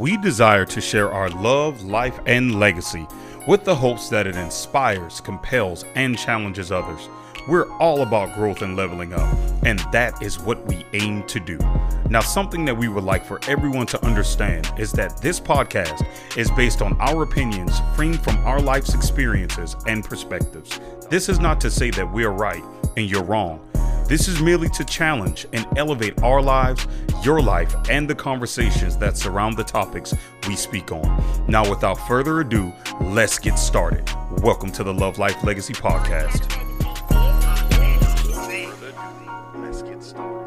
We desire to share our love, life, and legacy with the hopes that it inspires, compels, and challenges others. We're all about growth and leveling up, and that is what we aim to do. Now, something that we would like for everyone to understand is that this podcast is based on our opinions, framed from our life's experiences and perspectives. This is not to say that we're right and you're wrong. This is merely to challenge and elevate our lives, your life, and the conversations that surround the topics we speak on. Now, without further ado, let's get started. Welcome to the Love Life Legacy Podcast. Let's get started.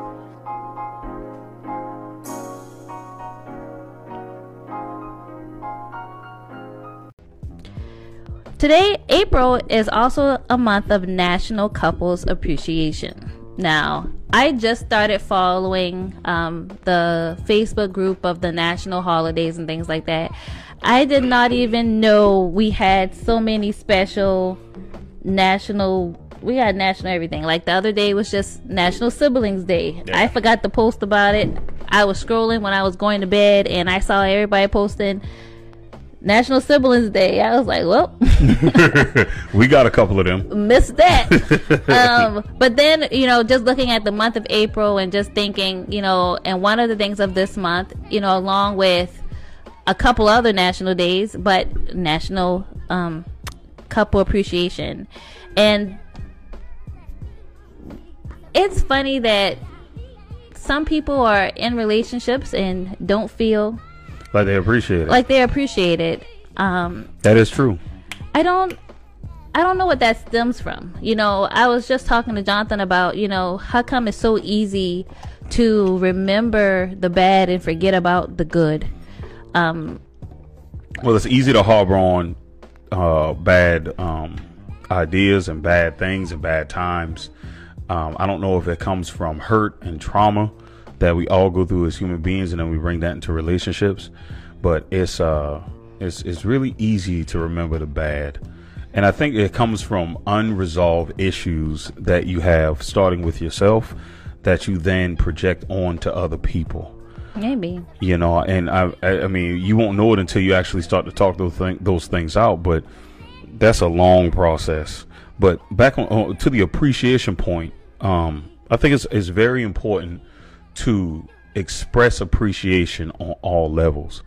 Today, April, is also a month of National Couples Appreciation. Now, I just started following the Facebook group of the national holidays and things like that. I did not even know we had so many special national everything. Like the other day was just National Siblings Day. Yeah. I forgot to post about it. I was scrolling when I was going to bed and I saw everybody posting National Siblings Day. I was like, well, we got a couple of them. Missed that. But then, just looking at the month of April and just thinking, and one of the things of this month, along with a couple other national days, but National Couple Appreciation. And it's funny that some people are in relationships and don't feel like they appreciate it. That is true. I don't know what that stems from. I was just talking to Jonathan about, how come it's so easy to remember the bad and forget about the good. Well, it's easy to harbor on bad ideas and bad things and bad times. I don't know if it comes from hurt and trauma that we all go through as human beings, and then we bring that into relationships. But it's really easy to remember the bad, and I think it comes from unresolved issues that you have, starting with yourself, that you then project on to other people. Maybe. And I mean, you won't know it until you actually start to talk those things out. But that's a long process. But back on to the appreciation point, I think it's very important to express appreciation on all levels.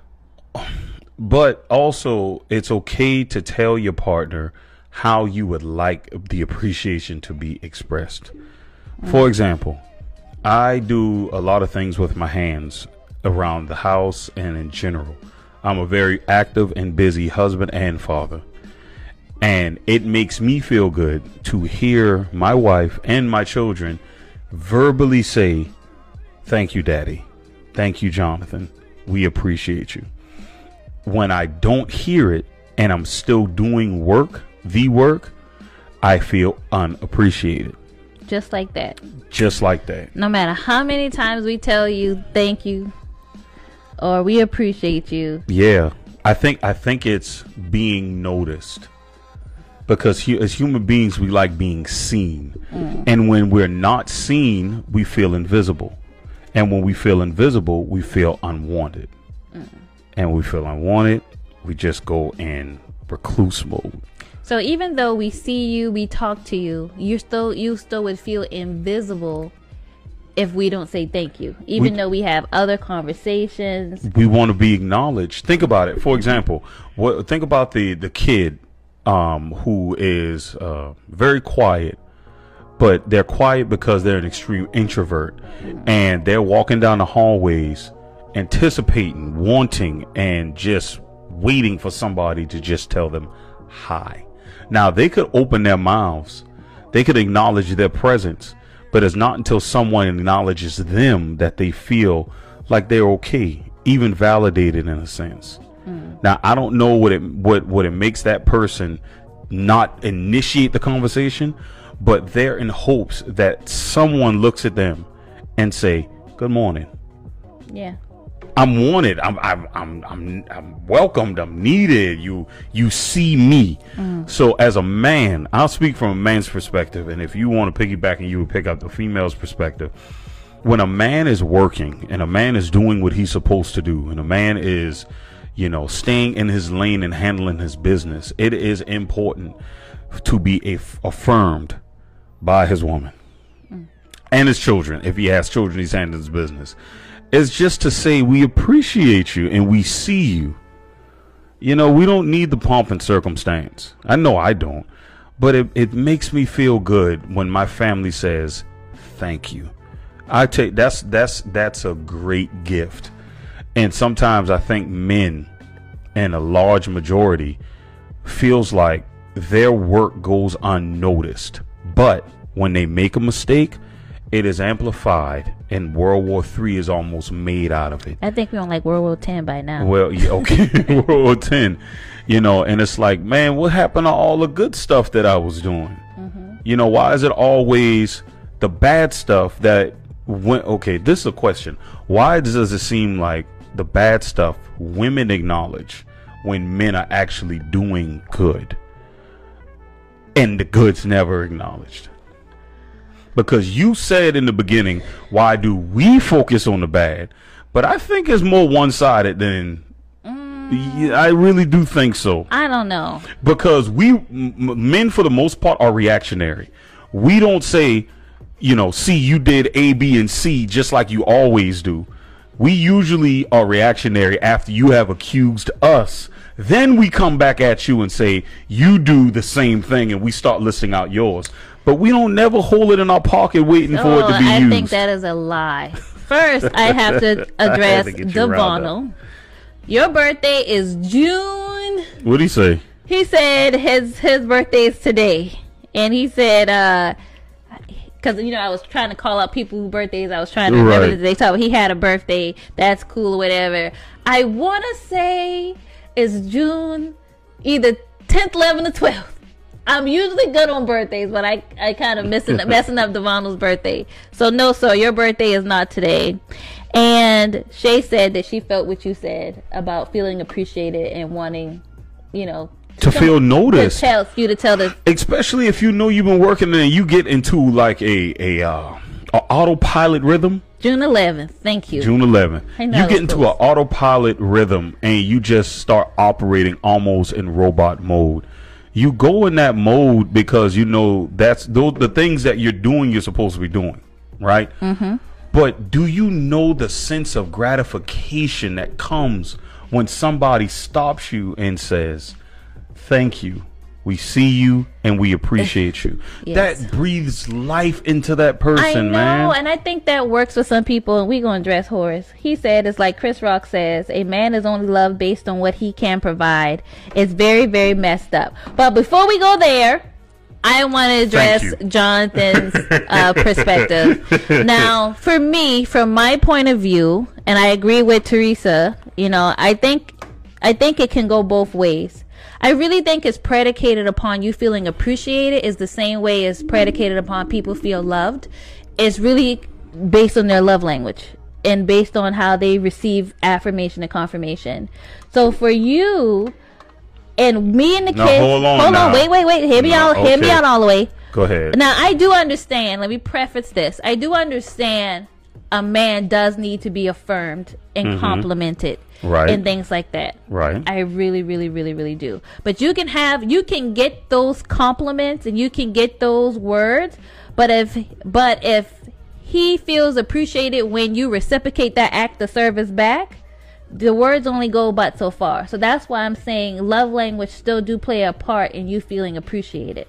But also, it's okay to tell your partner how you would like the appreciation to be expressed. For example, I do a lot of things with my hands around the house and in general. I'm a very active and busy husband and father. And it makes me feel good to hear my wife and my children verbally say, "Thank you, Daddy. Thank you, Jonathan. We appreciate you." When I don't hear it and I'm still doing the work, I feel unappreciated. Just like that. No matter how many times we tell you thank you or we appreciate you. Yeah. I think it's being noticed. Because as human beings, we like being seen. And when we're not seen, we feel invisible. And when we feel invisible, we feel unwanted. And we feel unwanted, we just go in recluse mode. So even though we see you, we talk to you, you still would feel invisible if we don't say thank you. Even though we have other conversations. We want to be acknowledged. Think about it. For example, think about the kid who is very quiet, but they're quiet because they're an extreme introvert, and they're walking down the hallways anticipating, wanting, and just waiting for somebody to just tell them hi. Now, they could open their mouths, they could acknowledge their presence, but it's not until someone acknowledges them that they feel like they're okay, even validated in a sense. Now, I don't know what it makes that person not initiate the conversation, but they're in hopes that someone looks at them and say, "Good morning. Yeah. I'm wanted. I'm welcomed. I'm needed. You see me." So as a man, I'll speak from a man's perspective, and if you want to piggyback and you would pick up the female's perspective, when a man is working and a man is doing what he's supposed to do, and a man is, you know, staying in his lane and handling his business, it is important to be affirmed by his woman and his children. If he has children, he's handling his business. It's just to say we appreciate you and we see you. You know, we don't need the pomp and circumstance. I know I don't. But it makes me feel good when my family says thank you. I take that's a great gift. And sometimes I think men, and a large majority, feels like their work goes unnoticed. But when they make a mistake, it is amplified, and World War III is almost made out of it. I think we're on like World War X by now. Well, yeah, okay, World War X. You know, and it's like, man, what happened to all the good stuff that I was doing? You know, why is it always the bad stuff that went? Okay, this is a question. Why does it seem like the bad stuff women acknowledge when men are actually doing good, and the good's never acknowledged? Because you said in the beginning, why do we focus on the bad? But I think it's more one-sided than... I really do think so. I don't know. Because men, for the most part, are reactionary. We don't say, you know, see, you did A, B, and C just like you always do. We usually are reactionary after you have accused us. Then we come back at you and say, you do the same thing, and we start listing out yours. But we don't never hold it in our pocket waiting for it to be used. I think that is a lie. First, I have to address Devano. Your birthday is June. What'd he say? He said his birthday is today. And he said, because, you know, I was trying to call out people whose birthdays. I was trying to remember that they thought he had a birthday. That's cool or whatever. I want to say it's June either 10th, 11th, or 12th. I'm usually good on birthdays, but I kind of messing up Devano's birthday. So no, sir, your birthday is not today. And Shay said that she felt what you said about feeling appreciated and wanting, you know, to feel noticed. To tell the, especially if you know you've been working and you get into like a autopilot rhythm. June 11th. Thank you. June 11th. You get into an autopilot rhythm and you just start operating almost in robot mode. You go in that mode because you know that's the things that you're doing, you're supposed to be doing, right? But do you know the sense of gratification that comes when somebody stops you and says, thank you, we see you and we appreciate you? Yes. That breathes life into that person, man. I know, and I think that works for some people, and we're going to address Horace. He said, it's like Chris Rock says, a man is only loved based on what he can provide. It's very, very messed up. But before we go there, I want to address Jonathan's perspective. Now, for me, from my point of view, and I agree with Teresa, you know, I think it can go both ways. I really think it's predicated upon you feeling appreciated is the same way it's predicated upon people feel loved. It's really based on their love language and based on how they receive affirmation and confirmation. So for you and me and the kids, hold on, wait, hear me out all the way. Go ahead. Now I do understand. Let me preface this. I do understand a man does need to be affirmed and complimented. Right. And things like that. Right. I really, really, really, really do. But you can get those compliments and you can get those words, but if he feels appreciated when you reciprocate that act of service back, the words only go but so far. So that's why I'm saying love language still do play a part in you feeling appreciated.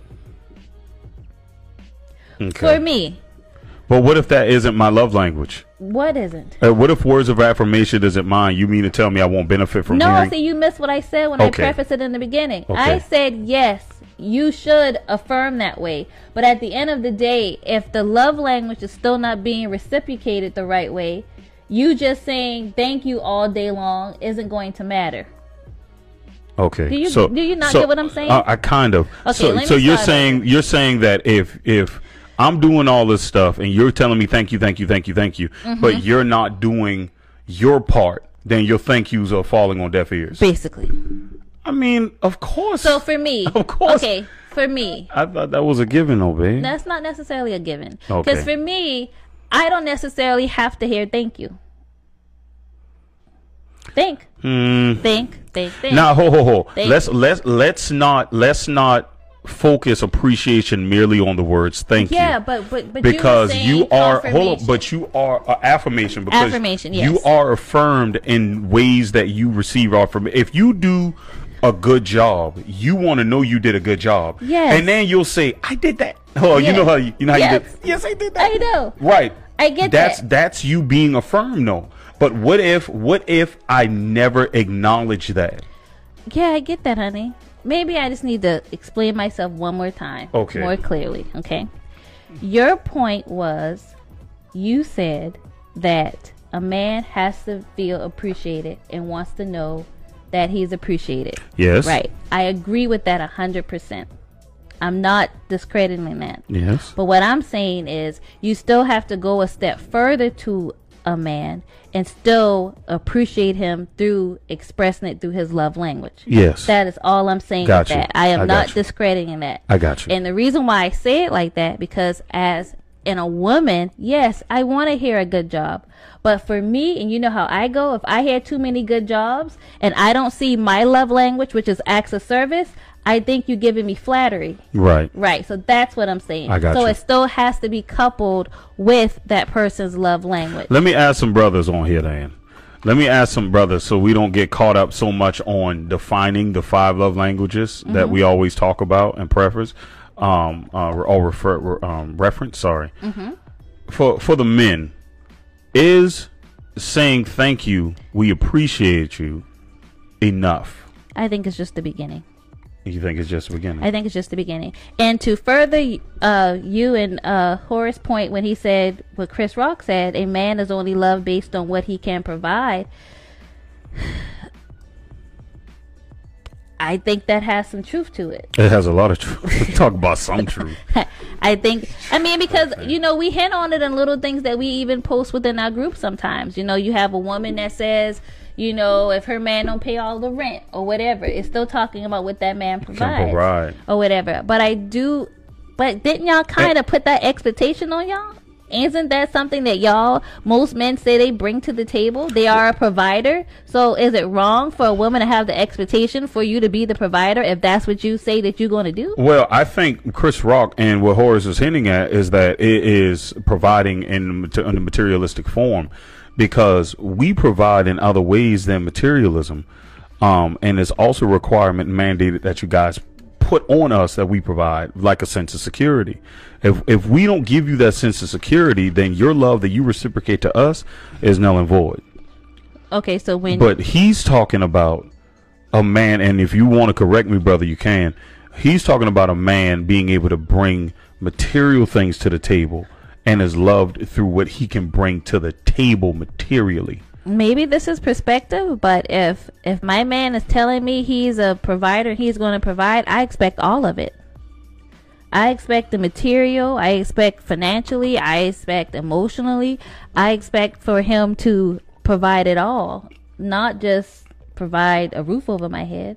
Okay. For me. But what if that isn't my love language? What isn't? What if words of affirmation isn't mine? You mean to tell me I won't benefit from hearing? No, see, you missed what I said when I prefaced it in the beginning. I said, yes, you should affirm that way. But at the end of the day, if the love language is still not being reciprocated the right way, you just saying thank you all day long isn't going to matter. Okay. Do you not get what I'm saying? I kind of. Okay, so you're saying that if I'm doing all this stuff and you're telling me thank you, but you're not doing your part, then your thank yous are falling on deaf ears. Basically. I mean, of course. So for me, of course. Okay, for me. I thought that was a given, though, babe. That's not necessarily a given. Because for me, I don't necessarily have to hear thank you. Think. Now, ho. Let's not focus appreciation merely on the words thank you. Yeah, but because you are affirmation, because affirmation, yes. you are affirmed in ways that you receive affirmation. If you do a good job, you want to know you did a good job. Yes. And then you'll say, I did that. Oh, yes. you know how you yes. did. Yes, I did that. I know. Right. I get that. That's you being affirmed, though. But what if I never acknowledge that? Yeah, I get that, honey. Maybe I just need to explain myself one more time. Okay. More clearly, okay? Your point was, you said that a man has to feel appreciated and wants to know that he's appreciated. Yes. Right. I agree with that 100%. I'm not discrediting that. Yes. But what I'm saying is, you still have to go a step further to a man and still appreciate him through expressing it through his love language. Yes. That is all I'm saying with that. I am not discrediting that. I got you. And the reason why I say it like that, because as in a woman, yes, I want to hear a good job. But for me, and you know how I go, if I hear too many good jobs and I don't see my love language, which is acts of service, I think you're giving me flattery. Right. Right. So that's what I'm saying. I got so you. it still has to be coupled with that person's love language. Let me ask some brothers on here, Dan. Let me ask some brothers so we don't get caught up so much on defining the 5 love languages that we always talk about and preference, reference. Sorry. For the men, is saying thank you, we appreciate you, enough? I think it's just the beginning. You think it's just the beginning? I think it's just the beginning. And to further you and Horace's point when he said what Chris Rock said, a man is only loved based on what he can provide. I think that has some truth to it. It has a lot of truth. Talk about some truth. Because, we hint on it in little things that we even post within our group sometimes. You have a woman that says, if her man don't pay all the rent or whatever, it's still talking about what that man provides or whatever. But didn't y'all kind of put that expectation on y'all? Isn't that something that most men say they bring to the table? They are a provider. So is it wrong for a woman to have the expectation for you to be the provider if that's what you say that you're going to do? Well, I think Chris Rock and what Horace is hinting at is that it is providing in the materialistic form, because we provide in other ways than materialism. And it's also a requirement mandated that you guys put on us that we provide, like a sense of security. If we don't give you that sense of security, then your love that you reciprocate to us is null and void. Okay, so but he's talking about a man, and if you want to correct me, brother, you can. He's talking about a man being able to bring material things to the table and is loved through what he can bring to the table materially. Maybe this is perspective, but if my man is telling me he's a provider, he's going to provide, I expect all of it. I expect the material, I expect financially, I expect emotionally, I expect for him to provide it all, not just provide a roof over my head.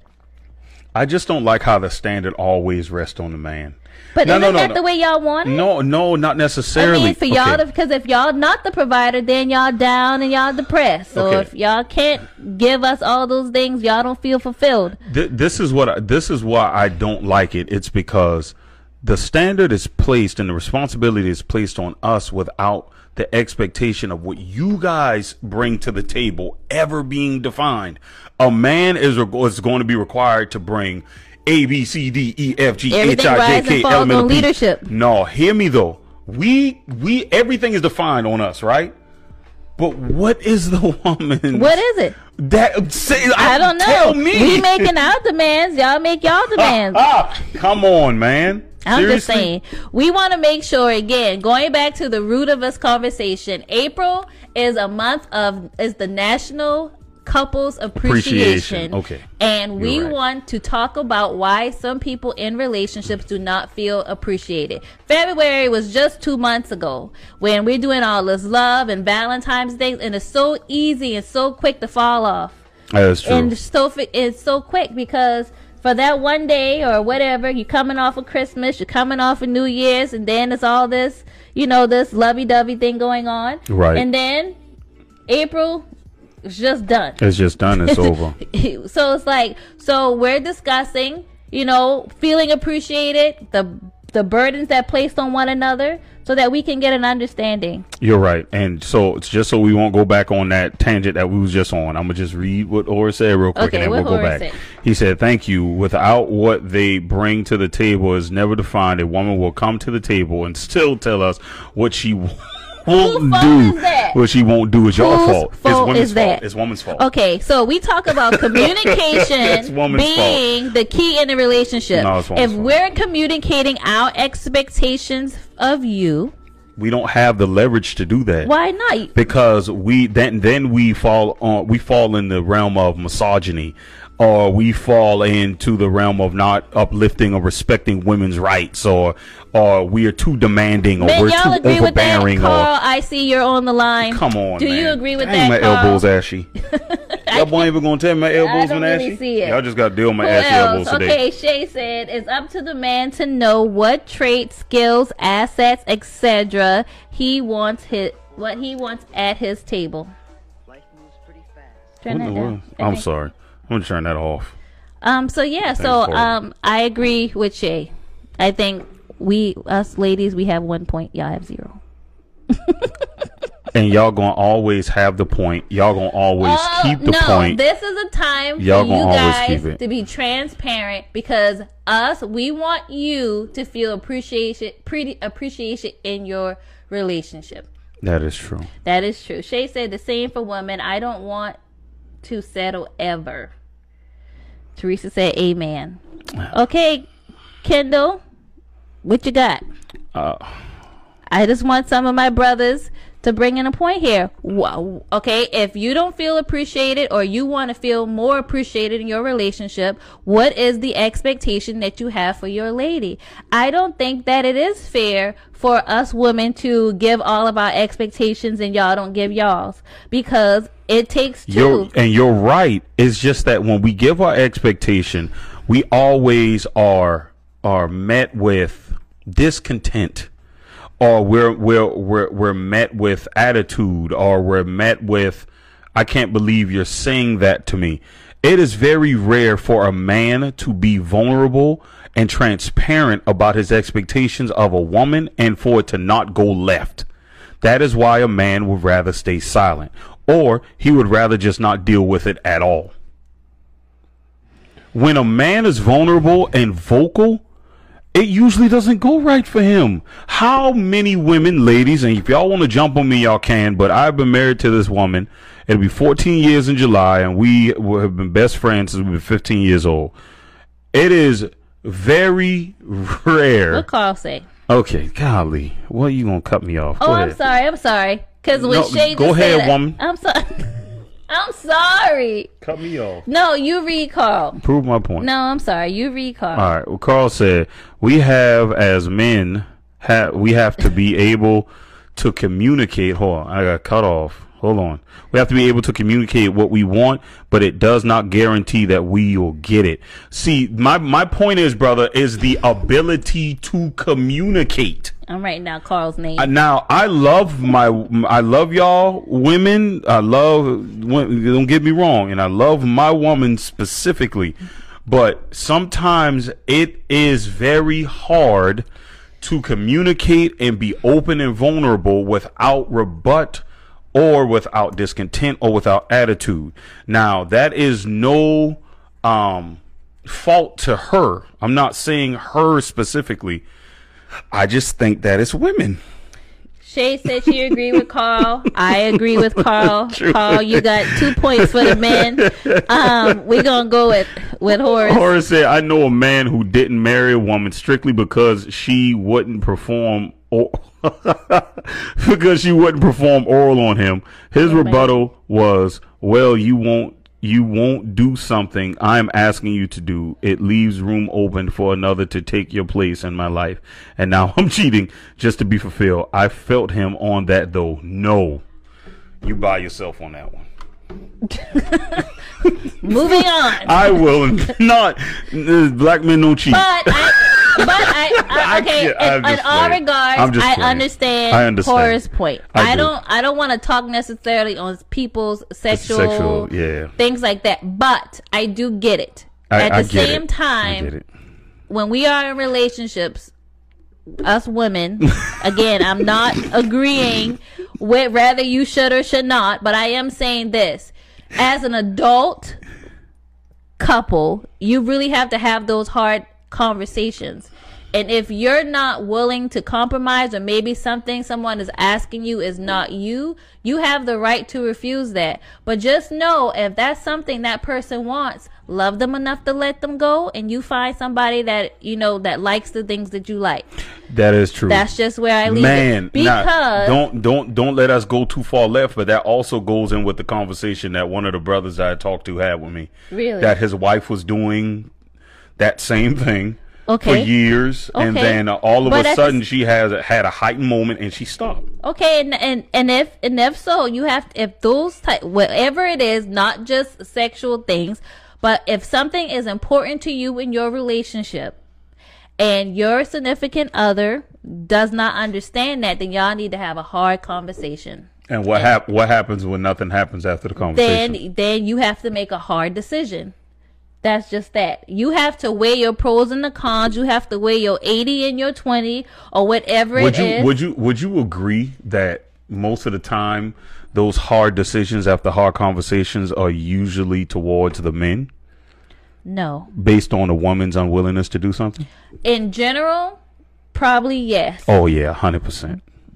I just don't like how the standard always rests on the man. But isn't that the way y'all want it? No, not necessarily. For y'all because if y'all not the provider, then y'all down and y'all depressed. So if y'all can't give us all those things, y'all don't feel fulfilled. This is why I don't like it. It's because the standard is placed and the responsibility is placed on us without the expectation of what you guys bring to the table ever being defined. A man is going to be required to bring A, B, C, D, E, F, G, H, I, J, K, L, M, N, O, P. Leadership. No, hear me though. We everything is defined on us, right? But what is the woman? What is it? I don't know. Tell me. We making our demands. Y'all make y'all demands. Come on, man. I'm Seriously? just saying, we want to make sure, again, going back to the root of this conversation, April is the National Couples Appreciation. Okay. And we right. want to talk about why some people in relationships do not feel appreciated. February was just 2 months ago when we're doing all this love and Valentine's Day, and it's so easy and so quick to fall off. That's true. And it's so quick because for that one day or whatever, you're coming off of Christmas, you're coming off of New Year's, and then it's all this, this lovey-dovey thing going on. Right. And then April, it's just done. It's just done. It's over. So it's like, so we're discussing, feeling appreciated, the burdens that placed on one another, so that we can get an understanding. You're right. And so it's just so we won't go back on that tangent that we was just on. I'm going to just read what Horace said real quick, and then we'll go back. Said? He said, thank you. Without what they bring to the table is never defined. A woman will come to the table and still tell us what she won't do. What she won't do is your fault. It's women's fault. It's woman's fault. Okay, so we talk about communication being the key in a relationship. No, it's woman's fault. We're communicating our expectations of you, we don't have the leverage to do that. Why not? Because we fall in the realm of misogyny, or we fall into the realm of not uplifting or respecting women's rights, or we are too demanding, or we're too agree overbearing. With that, Carl? I see you're on the line. Come on, do man. You agree with Dang, that, my Carl? elbows ashy. Y'all boy even gonna tell me my elbows been ashy? Really see it. Y'all just gotta deal with my ashy elbows today. Okay, Shay said it's up to the man to know what traits, skills, assets, etc. he wants at his table. Life moves pretty fast. Turn that down. I'm sorry. I'm gonna turn that off. I agree with Shay. I think us ladies, we have 1 point. Y'all have 0. And y'all gonna always have the point. Y'all gonna always keep the point. This is a time y'all for you guys to be transparent, because we want you to feel appreciation in your relationship. That is true. That is true. Shay said the same for women. I don't want to settle ever. Teresa said amen. Okay, Kendall, what you got? I just want some of my brothers to bring in a point here. Okay, if you don't feel appreciated, or you want to feel more appreciated in your relationship, what is the expectation that you have for your lady? I don't think that it is fair for us women to give all of our expectations and y'all don't give y'all's, because it takes two. You're right. It's just that when we give our expectation, we always are met with discontent, or we're met with attitude, or we're met with, I can't believe you're saying that to me. It is very rare for a man to be vulnerable and transparent about his expectations of a woman, and for it to not go left. That is why a man would rather stay silent, or he would rather just not deal with it at all. When a man is vulnerable and vocal, it usually doesn't go right for him. How many women, ladies, and if y'all want to jump on me, y'all can, but I've been married to this woman. It'll be 14 years in July, and we have been best friends since we've been 15 years old. It is very rare. What Carl say? Okay, golly. What are you going to cut me off? Go ahead. I'm sorry. Because when Shay go ahead, woman. I'm sorry. I'm sorry. Cut me off. No, you read Carl. Prove my point. No, I'm sorry. You read Carl. All right. Well, Carl said, we have, as men, we have to be able to communicate. Hold on. I got cut off. Hold on. We have to be able to communicate what we want, but it does not guarantee that we will get it. See, my point is, brother, is the ability to communicate. I'm writing down Carl's name. Now, I love y'all women. Don't get me wrong, and I love my woman specifically, but sometimes it is very hard to communicate and be open and vulnerable without rebut, or without discontent, or without attitude. Now, that is no fault to her. I'm not saying her specifically. I just think that it's women. Shay said she agreed with Carl. I agree with Carl. True. Carl, you got 2 points for the men. We're going to go with Horace. Horace said, I know a man who didn't marry a woman strictly because she wouldn't perform because she wouldn't perform oral on him. His rebuttal was, well, you won't do something I'm asking you to do. It leaves room open for another to take your place in my life. And now I'm cheating just to be fulfilled. I felt him on that, though. No, you by yourself on that one. Moving on. I will not. Black men don't cheat. Okay. In all regards, I understand Horace's point. I don't want to talk necessarily on people's sexual things like that, but I do get it. At the same time, when we are in relationships, us women, again, I'm not agreeing with whether you should or should not, but I am saying this. As an adult couple, you really have to have those hard conversations. And if you're not willing to compromise, or maybe something someone is asking you is not you, you have the right to refuse that. But just know, if that's something that person wants, love them enough to let them go, and you find somebody that, you know, that likes the things that you like. That is true. That's just where I leave it. Because don't let us go too far left, but that also goes in with the conversation that one of the brothers I talked to had with me. Really? That his wife was doing that same thing. For years, and then all of a sudden she had a heightened moment and she stopped. Okay, and if so, you have to, if those whatever it is, not just sexual things, but if something is important to you in your relationship, and your significant other does not understand that, then y'all need to have a hard conversation. And what happens when nothing happens after the conversation? Then you have to make a hard decision. That's just that. You have to weigh your pros and the cons. You have to weigh your 80 and your 20, or whatever it is. Would you agree that most of the time those hard decisions after hard conversations are usually towards the men? No. Based on a woman's unwillingness to do something? In general, probably yes. Oh yeah, 100%.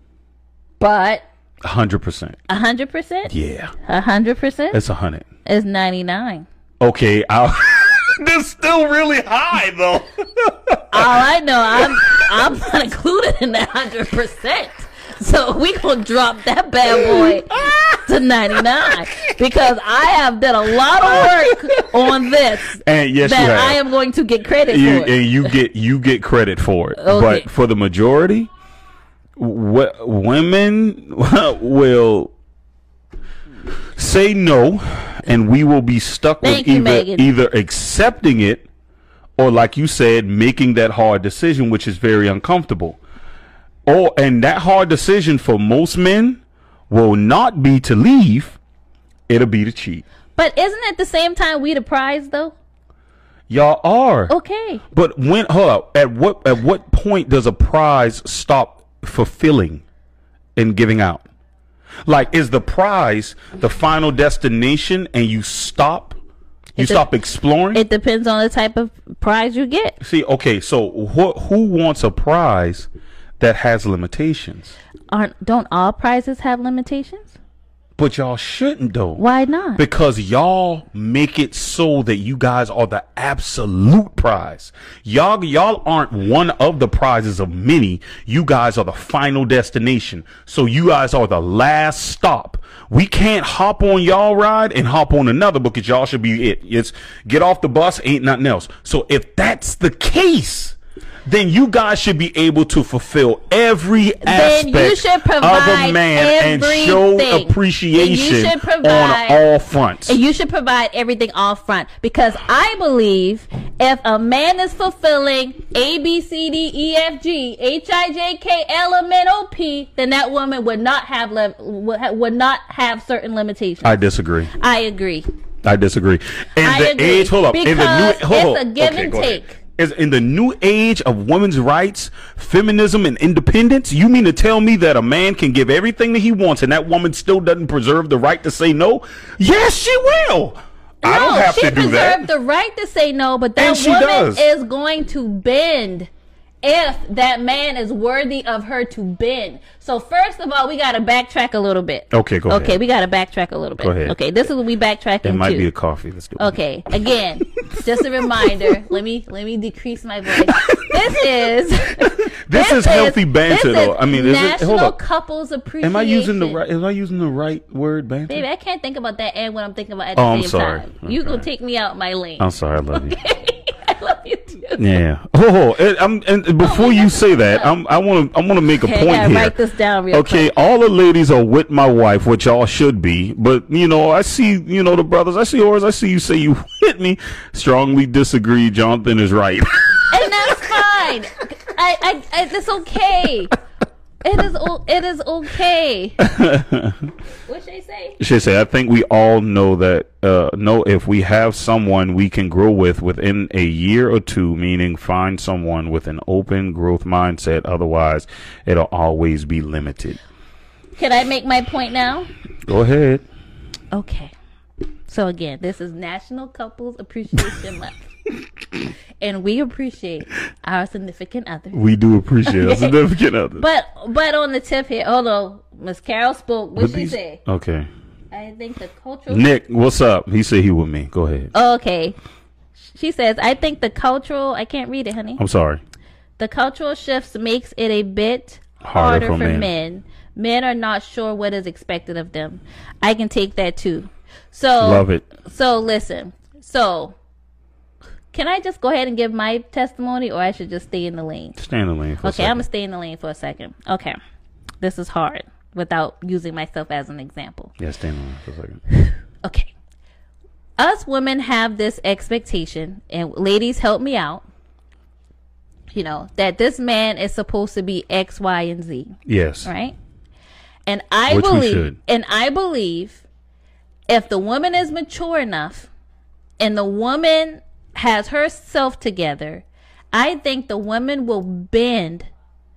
But 100%. 100%? Yeah. 100%? It's 100. It's 99. Okay, that's still really high though. All I know, I'm not included in that 100%. So we gonna drop that bad boy to 99, because I have done a lot of work on this, and yes, that I am going to get credit for it. And you get credit for it. Okay. But for the majority, women will say no, and we will be stuck with either accepting it, or, like you said, making that hard decision, which is very uncomfortable. And that hard decision for most men will not be to leave; it'll be to cheat. But isn't it the same time we the prize though? Y'all are. Okay. But at what point does a prize stop fulfilling and giving out? Like, is the prize the final destination and you stop? You stop exploring? It depends on the type of prize you get. See, okay, so who wants a prize that has limitations? Don't all prizes have limitations? But y'all shouldn't, though. Why not? Because y'all make it so that you guys are the absolute prize. Y'all aren't one of the prizes of many. You guys are the final destination. So you guys are the last stop. We can't hop on y'all ride and hop on another, because y'all should be it. It's get off the bus, ain't nothing else. So if that's the case, then you guys should be able to fulfill every aspect of a man and show appreciation on all fronts. And you should provide everything off front, because I believe if a man is fulfilling A, B, C, D, E, F, G, H, I, J, K, L, M, N, O, P, then that woman would not have certain limitations. I disagree. I agree. I disagree. Because it's a give and take. Is in the new age of women's rights, feminism, and independence, you mean to tell me that a man can give everything that he wants and that woman still doesn't preserve the right to say no? Yes, she will. I don't have to do that. She preserved the right to say no, but that woman is going to bend if that man is worthy of her to bend. So first of all, we got to backtrack a little bit. Okay, go ahead. Okay, we got to backtrack a little bit. Go ahead. Okay, this is what we backtrack into. It might be a coffee. Let's do it. Okay, again, just a reminder. Let me decrease my voice. This is healthy banter, though. I mean, National Couples Appreciation. Am I using the right word, banter? Baby, I can't think about that and what I'm thinking about at the same time. You gonna take me out my lane. I'm sorry. I love you. I love you too. Yeah. And before you say that, I want to make a Okay, point I gotta here. write this down real Okay, quick. all the ladies are with my wife, which y'all should be. But I see, the brothers. I see yours. I see you say you hit me. Strongly disagree. Jonathan is right. And that's fine. It's okay. It is okay. What should I say? Should say, I think we all know that know if we have someone we can grow with within a year or two, meaning find someone with an open growth mindset. Otherwise, it'll always be limited. Can I make my point now? Go ahead. Okay. So again, this is National Couples Appreciation Month. And we appreciate our significant others. We do appreciate our significant others. But on the tip here, although Miss Carol spoke, what she say? Okay. I think the cultural Nick, what's up? He said he with me. Go ahead. Okay. She says, I think the cultural I can't read it, honey. I'm sorry. The cultural shifts makes it a bit harder for men. Men are not sure what is expected of them. I can take that too. So Love it. So listen. So can I just go ahead and give my testimony, or I should just stay in the lane? Stay in the lane for a Okay, second. I'm gonna stay in the lane for a second. Okay. This is hard without using myself as an example. Yeah, stay in the lane for a second. Okay. Us women have this expectation, and ladies, help me out, that this man is supposed to be X, Y, and Z. Yes. Right? And I Which we believe, should. if the woman is mature enough and the woman has herself together, I think the woman will bend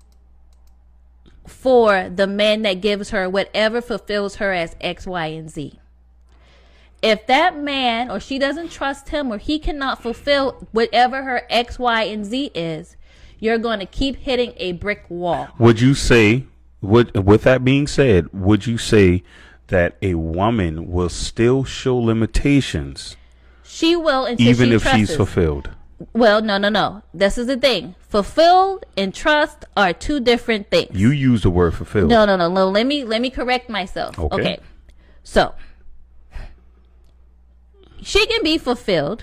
for the man that gives her whatever fulfills her as X, Y, and Z. If that man, or she doesn't trust him, or he cannot fulfill whatever her X, Y, and Z is, you're going to keep hitting a brick wall. Would you say, with that being said, would you say that a woman will still show limitations She will until even she if she's trusts. fulfilled? Well, no. This is the thing. Fulfilled and trust are two different things. You use the word fulfilled. No. Let me correct myself. Okay. So she can be fulfilled.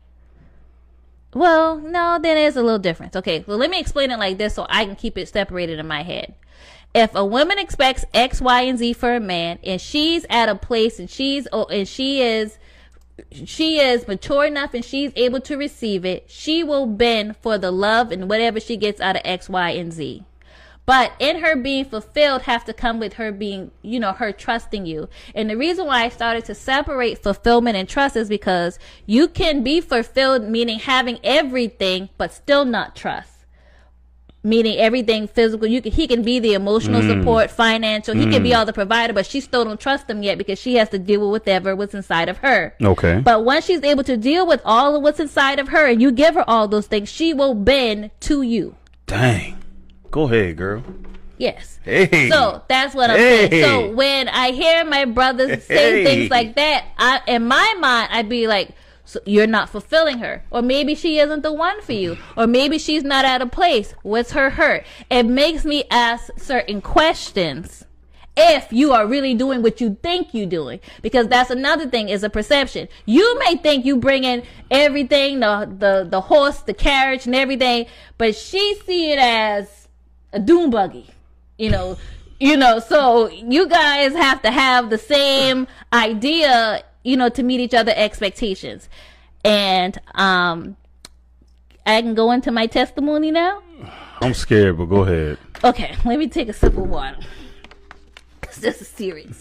Well, no, then there's a little difference. Okay, well, let me explain it like this so I can keep it separated in my head. If a woman expects X, Y, and Z for a man, and she's at a place and she is mature enough and she's able to receive it, she will bend for the love and whatever she gets out of X, Y, and Z. But in her being fulfilled have to come with her being, her trusting you. And the reason why I started to separate fulfillment and trust is because you can be fulfilled, meaning having everything, but still not trust. Meaning everything physical. He can be the emotional support, financial. He can be all the provider, but she still don't trust him yet because she has to deal with what's inside of her. Okay. But once she's able to deal with all of what's inside of her and you give her all those things, she will bend to you. Dang. Go ahead, girl. Yes. Hey. So that's what I'm saying. So when I hear my brothers say things like that, in my mind, I'd be like, so you're not fulfilling her. Or maybe she isn't the one for you. Or maybe she's not at a place. What's her hurt? It makes me ask certain questions if you are really doing what you think you're doing. Because that's another thing, is a perception. You may think you bring in everything, the horse, the carriage, and everything, but she see it as a dune buggy, so you guys have to have the same idea, to meet each other's expectations. And I can go into my testimony now. I'm scared, but go ahead. Okay, let me take a sip of water, because this is serious.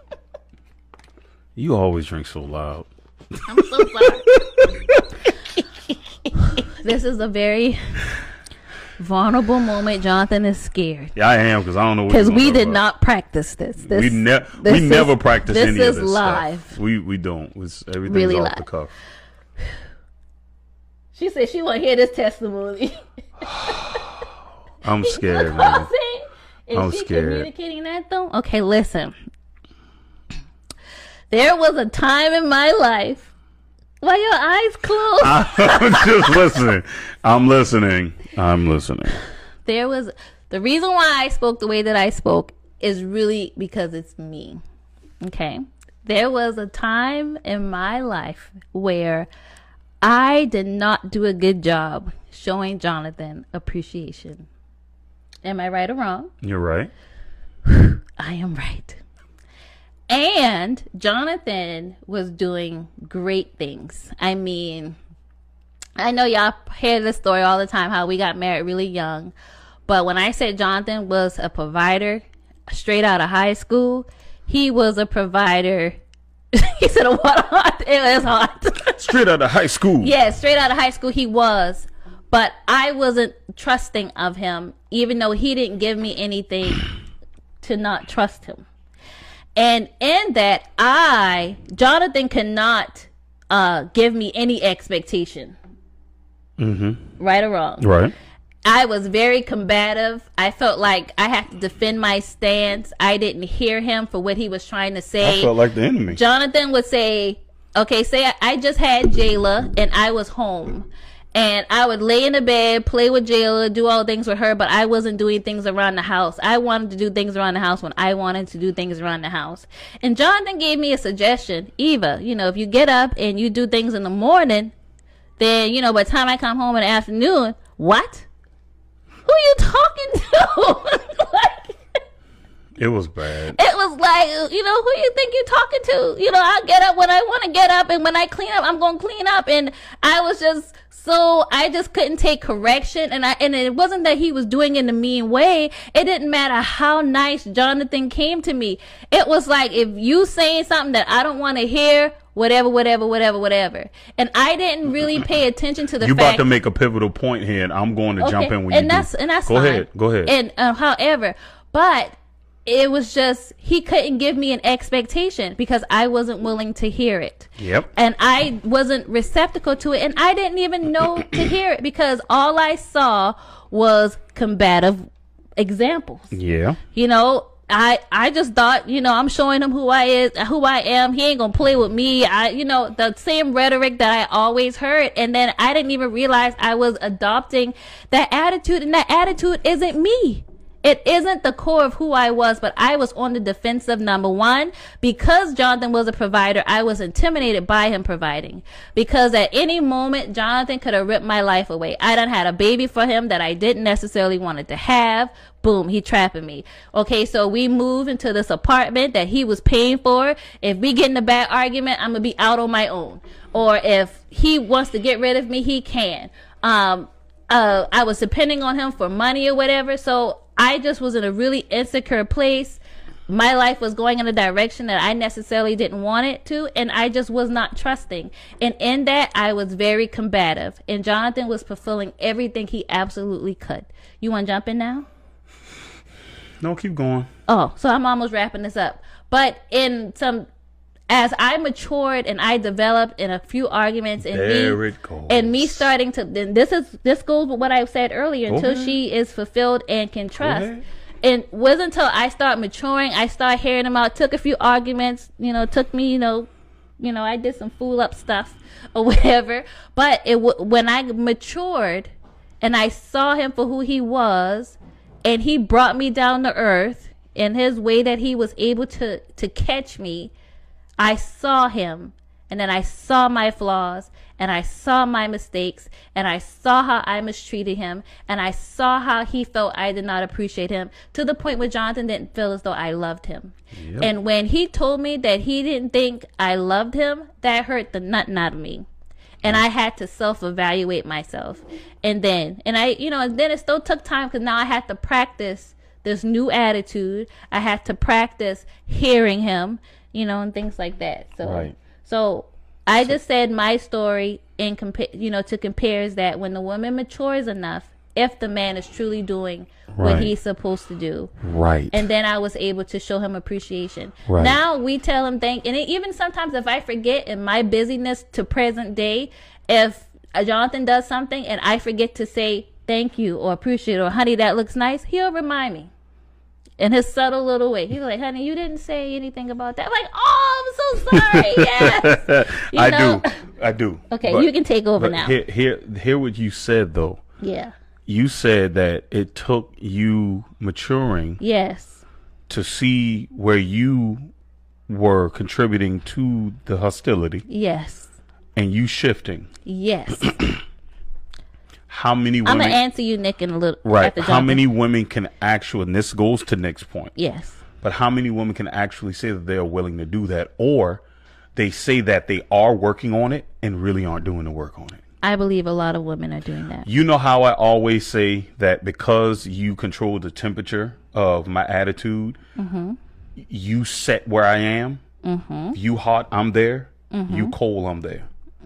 You always drink so loud. I'm so sorry. This is a very vulnerable moment. Jonathan is scared. Yeah, I am, because I don't know what Because you're we gonna did talk not practice this. we never practice any of this this is live. stuff. We don't. Everything's Really off live. the cuff. She said she want to hear this testimony. I'm scared, Look what I'm man. saying? Is I'm she scared. communicating that though? Okay, listen. There was a time in my life. Why your eyes closed? I'm just listening. I'm listening. There was the reason why I spoke the way that I spoke is really because it's me. Okay. There was a time in my life where I did not do a good job showing Jonathan appreciation. Am I right or wrong? You're right. I am right. And Jonathan was doing great things. I mean, I know y'all hear this story all the time, how we got married really young. But when I said Jonathan was a provider straight out of high school, he was a provider. He said, what hot? It was hot. Straight out of high school. Yeah, straight out of high school he was. But I wasn't trusting of him, even though he didn't give me anything to not trust him. And in that, Jonathan cannot give me any expectation. Mm-hmm. Right or wrong? Right. I was very combative. I felt like I had to defend my stance. I didn't hear him for what he was trying to say. I felt like the enemy. Jonathan would say, okay, say I just had Jayla and I was home. And I would lay in the bed, play with Jayla, do all things with her, but I wasn't doing things around the house. I wanted to do things around the house when I wanted to do things around the house. And Jonathan gave me a suggestion. Eva, if you get up and you do things in the morning, then, by the time I come home in the afternoon, what? Who are you talking to? It was bad. It was like, who you think you're talking to? I'll get up when I want to get up, and when I clean up, I'm going to clean up. And I was just, I just couldn't take correction. And it wasn't that he was doing it in a mean way. It didn't matter how nice Jonathan came to me. It was like, if you saying something that I don't want to hear, whatever. And I didn't really pay attention to the fact. You're about to make a pivotal point here, and I'm going to jump in when you do. And that's Go fine. Go ahead. And however, but it was just, he couldn't give me an expectation because I wasn't willing to hear it. Yep. And I wasn't receptacle to it, and I didn't even know to hear it because all I saw was combative examples. Yeah. I just thought, I'm showing him who I am. He ain't gonna play with me. The same rhetoric that I always heard. And then I didn't even realize I was adopting that attitude, and that attitude isn't me. It isn't the core of who I was, but I was on the defensive. Number one, because Jonathan was a provider, I was intimidated by him providing. Because at any moment, Jonathan could have ripped my life away. I done had a baby for him that I didn't necessarily wanted to have. Boom, he trapping me. Okay, so we move into this apartment that he was paying for. If we get in a bad argument, I'm going to be out on my own. Or if he wants to get rid of me, he can. I was depending on him for money or whatever, so I just was in a really insecure place. My life was going in a direction that I necessarily didn't want it to, and I just was not trusting. And in that, I was very combative. And Jonathan was fulfilling everything he absolutely could. You want to jump in now? No, keep going. Oh, so I'm almost wrapping this up. But as I matured and I developed in a few arguments, and me starting to, then this goes with what I said earlier, until she is fulfilled and can trust. And it wasn't until I start maturing, I start hearing them out. Took a few arguments, took me, I did some fool up stuff or whatever. But when I matured and I saw him for who he was, and he brought me down to earth in his way that he was able to catch me, I saw him, and then I saw my flaws, and I saw my mistakes, and I saw how I mistreated him, and I saw how he felt I did not appreciate him, to the point where Jonathan didn't feel as though I loved him. Yep. And when he told me that he didn't think I loved him, that hurt the nothing out of me. And I had to self-evaluate myself. And then it still took time, because now I had to practice this new attitude. I had to practice hearing him, and things like that. So, right. So I just said my story to compare is that when the woman matures enough, if the man is truly doing what he's supposed to do. Right. And then I was able to show him appreciation. Right. Now we tell him thank, and even sometimes if I forget in my busyness to present day, if Jonathan does something and I forget to say thank you or appreciate or honey, that looks nice, he'll remind me. In his subtle little way. He's like, honey, you didn't say anything about that. I'm like, oh, I'm so sorry. Yes. I do. Okay, but you can take over now. Hear what you said, though. Yeah. You said that it took you maturing. Yes. To see where you were contributing to the hostility. Yes. And you shifting. Yes. How many I'm women? gonna answer you, Nick, in a little. Right. After How Jonathan. many women can actually? And this goes to Nick's point. Yes. But how many women can actually say that they are willing to do that, or they say that they are working on it and really aren't doing the work on it? I believe a lot of women are doing that. You know how I always say that because you control the temperature of my attitude, you set where I am. You hot, I'm there. You cold, I'm there.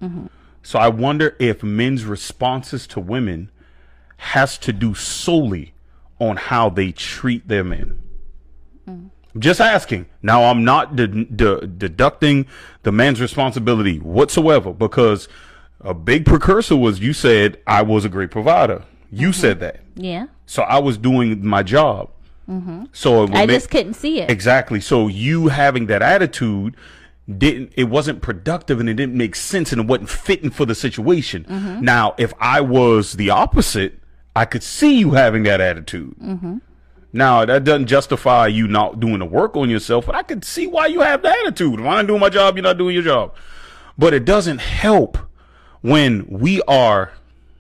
So I wonder if men's responses to women has to do solely on how they treat their men. Just asking. Now, I'm not deducting the man's responsibility whatsoever, because a big precursor was you said I was a great provider. You said that. Yeah. So I was doing my job. So I just couldn't see it. Exactly. So you having that attitude it wasn't productive, and it didn't make sense, and it wasn't fitting for the situation. Now, if I was the opposite, I could see you having that attitude. Now, that doesn't justify you not doing the work on yourself, but I could see why you have the attitude. If I'm not doing my job, you're not doing your job. But it doesn't help when we are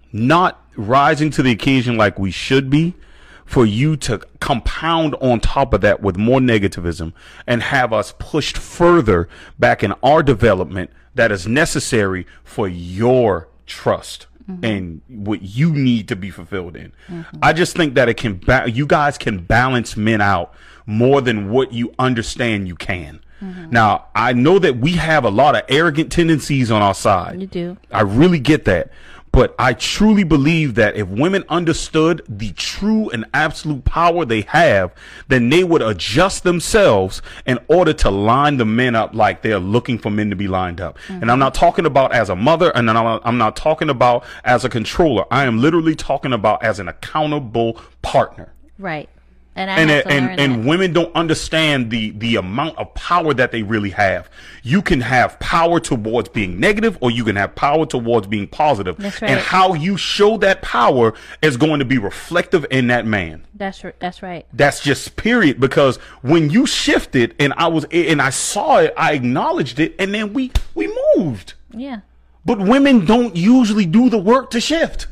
not rising to the occasion like we should be, for you to compound on top of that with more negativism and have us pushed further back in our development that is necessary for your trust and what you need to be fulfilled in. I just think that it can you guys can balance men out more than what you understand you can. Now, I know that we have a lot of arrogant tendencies on our side. You do. I really get that. But I truly believe that if women understood the true and absolute power they have, then they would adjust themselves in order to line the men up like they're looking for men to be lined up. And I'm not talking about as a mother, and I'm not talking about as a controller. I am literally talking about as an accountable partner. Right. And I have to learn and that. women don't understand the amount of power that they really have. You can have power towards being negative, or you can have power towards being positive. That's right. And how you show that power is going to be reflective in that man. That's right. That's just period. Because when you shifted and I saw it, I acknowledged it, and then we moved. Yeah. But women don't usually do the work to shift.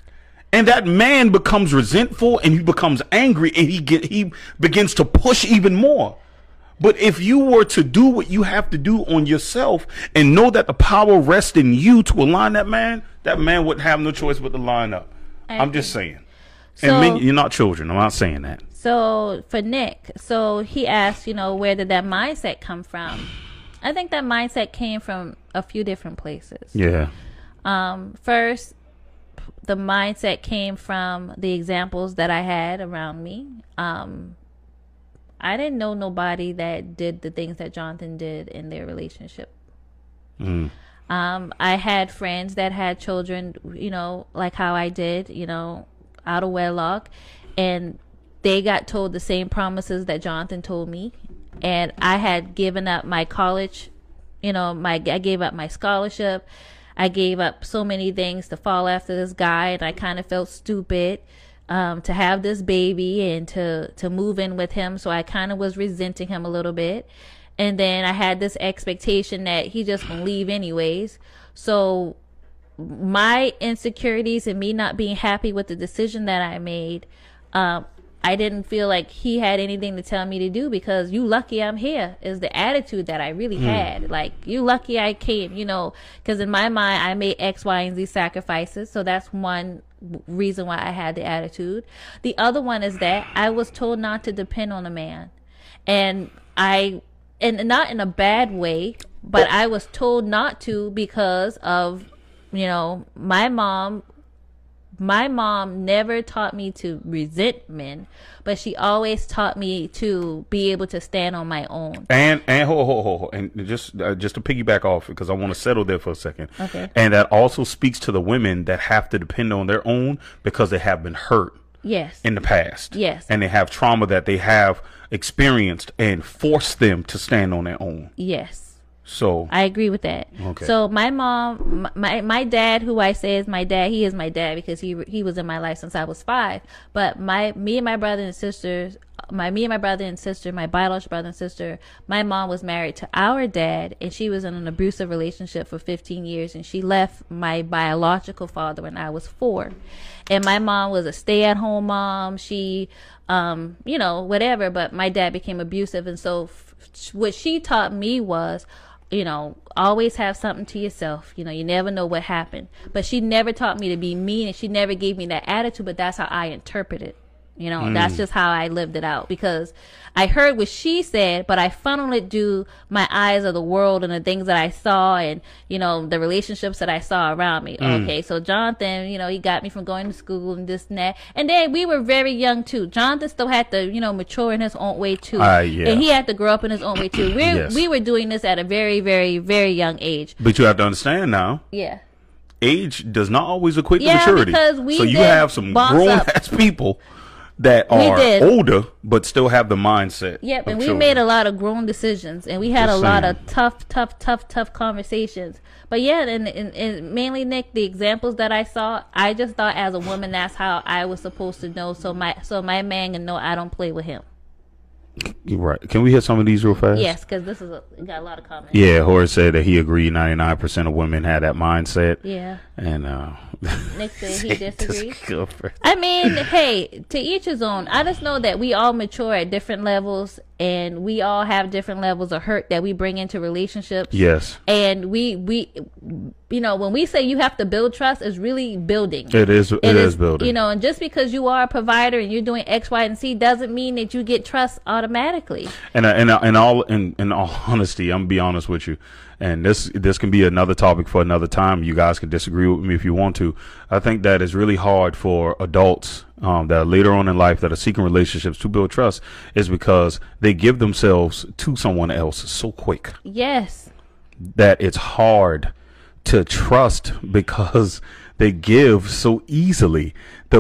And that man becomes resentful, and he becomes angry, and he begins to push even more. But if you were to do what you have to do on yourself and know that the power rests in you to align that man wouldn't have no choice but to line up. I'm just saying. So, and men, you're not children. I'm not saying that. So for Nick, he asked, where did that mindset come from? I think that mindset came from a few different places. Yeah. First, the mindset came from the examples that I had around me. I didn't know nobody that did the things that Jonathan did in their relationship. I had friends that had children, like how I did, out of wedlock, and they got told the same promises that Jonathan told me. And I had given up my college, I gave up my scholarship. I gave up so many things to follow after this guy, and I kind of felt stupid to have this baby and to move in with him. So I kind of was resenting him a little bit. And then I had this expectation that he just gonna leave anyways. So my insecurities and me not being happy with the decision that I made, I didn't feel like he had anything to tell me to do, because you lucky I'm here is the attitude that I really had. Like, you lucky I came, because in my mind I made X, Y, and Z sacrifices. So that's one reason why I had the attitude. The other one is that I was told not to depend on a man, and not in a bad way, but I was told not to because of, my mom never taught me to resent men, but she always taught me to be able to stand on my own. And hold. And just to piggyback off, because I want to settle there for a second. Okay. And that also speaks to the women that have to depend on their own because they have been hurt. Yes. In the past. Yes. And they have trauma that they have experienced and forced them to stand on their own. Yes. So I agree with that. Okay. So my mom, my dad, who I say is my dad, he is my dad because he was in my life since I was 5. But me and my brother and sister, my biological brother and sister, my mom was married to our dad, and she was in an abusive relationship for 15 years, and she left my biological father when I was 4. And my mom was a stay-at-home mom. She, whatever. But my dad became abusive, and so what she taught me was, always have something to yourself. You never know what happened. But she never taught me to be mean, and she never gave me that attitude, but that's how I interpret it. That's just how I lived it out, because I heard what she said, but I funneled it through my eyes of the world and the things that I saw, and, the relationships that I saw around me. Okay, so Jonathan, he got me from going to school and this and that. And then we were very young too. Jonathan still had to, mature in his own way too. Yeah. And he had to grow up in his own way too. Yes. We were doing this at a very, very, very young age. But you have to understand now. Yeah. Age does not always equate to maturity. Because so you have some grown-ass people that are older but still have the mindset. Yep, and we made a lot of grown decisions, and we had a lot of tough conversations. But yeah, and mainly, Nick, the examples that I saw, I just thought as a woman that's how I was supposed to know. So my man can know I don't play with him. You're right. Can we hit some of these real fast? Yes, because this is got a lot of comments. Yeah, Horace said that he agreed 99% of women had that mindset. Yeah. And Nick said he disagrees. I mean, hey, to each his own. I just know that we all mature at different levels, and we all have different levels of hurt that we bring into relationships. Yes. And we when we say you have to build trust, it's really building. It is building. And just because you are a provider and you're doing X, Y, and Z doesn't mean that you get trust automatically. And in all honesty, I'm gonna be honest with you, and this can be another topic for another time. You guys can disagree with me if you want to. I think that it's really hard for adults that are later on in life that are seeking relationships to build trust, is because they give themselves to someone else so quick. Yes. That it's hard to trust because they give so easily. The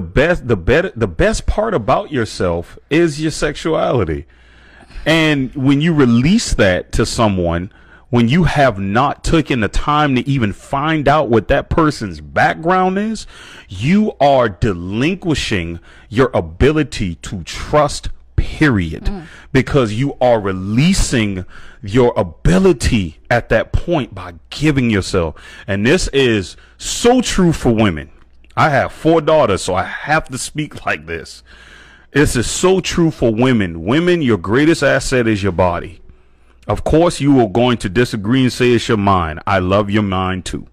best part about yourself is your sexuality. And when you release that to someone, when you have not taken the time to even find out what that person's background is, you are delinquishing your ability to trust, period. Because you are releasing your ability at that point by giving yourself. And this is so true for women. I have 4 daughters, so I have to speak like this. This is so true for women. Women, your greatest asset is your body. Of course, you are going to disagree and say it's your mind. I love your mind too.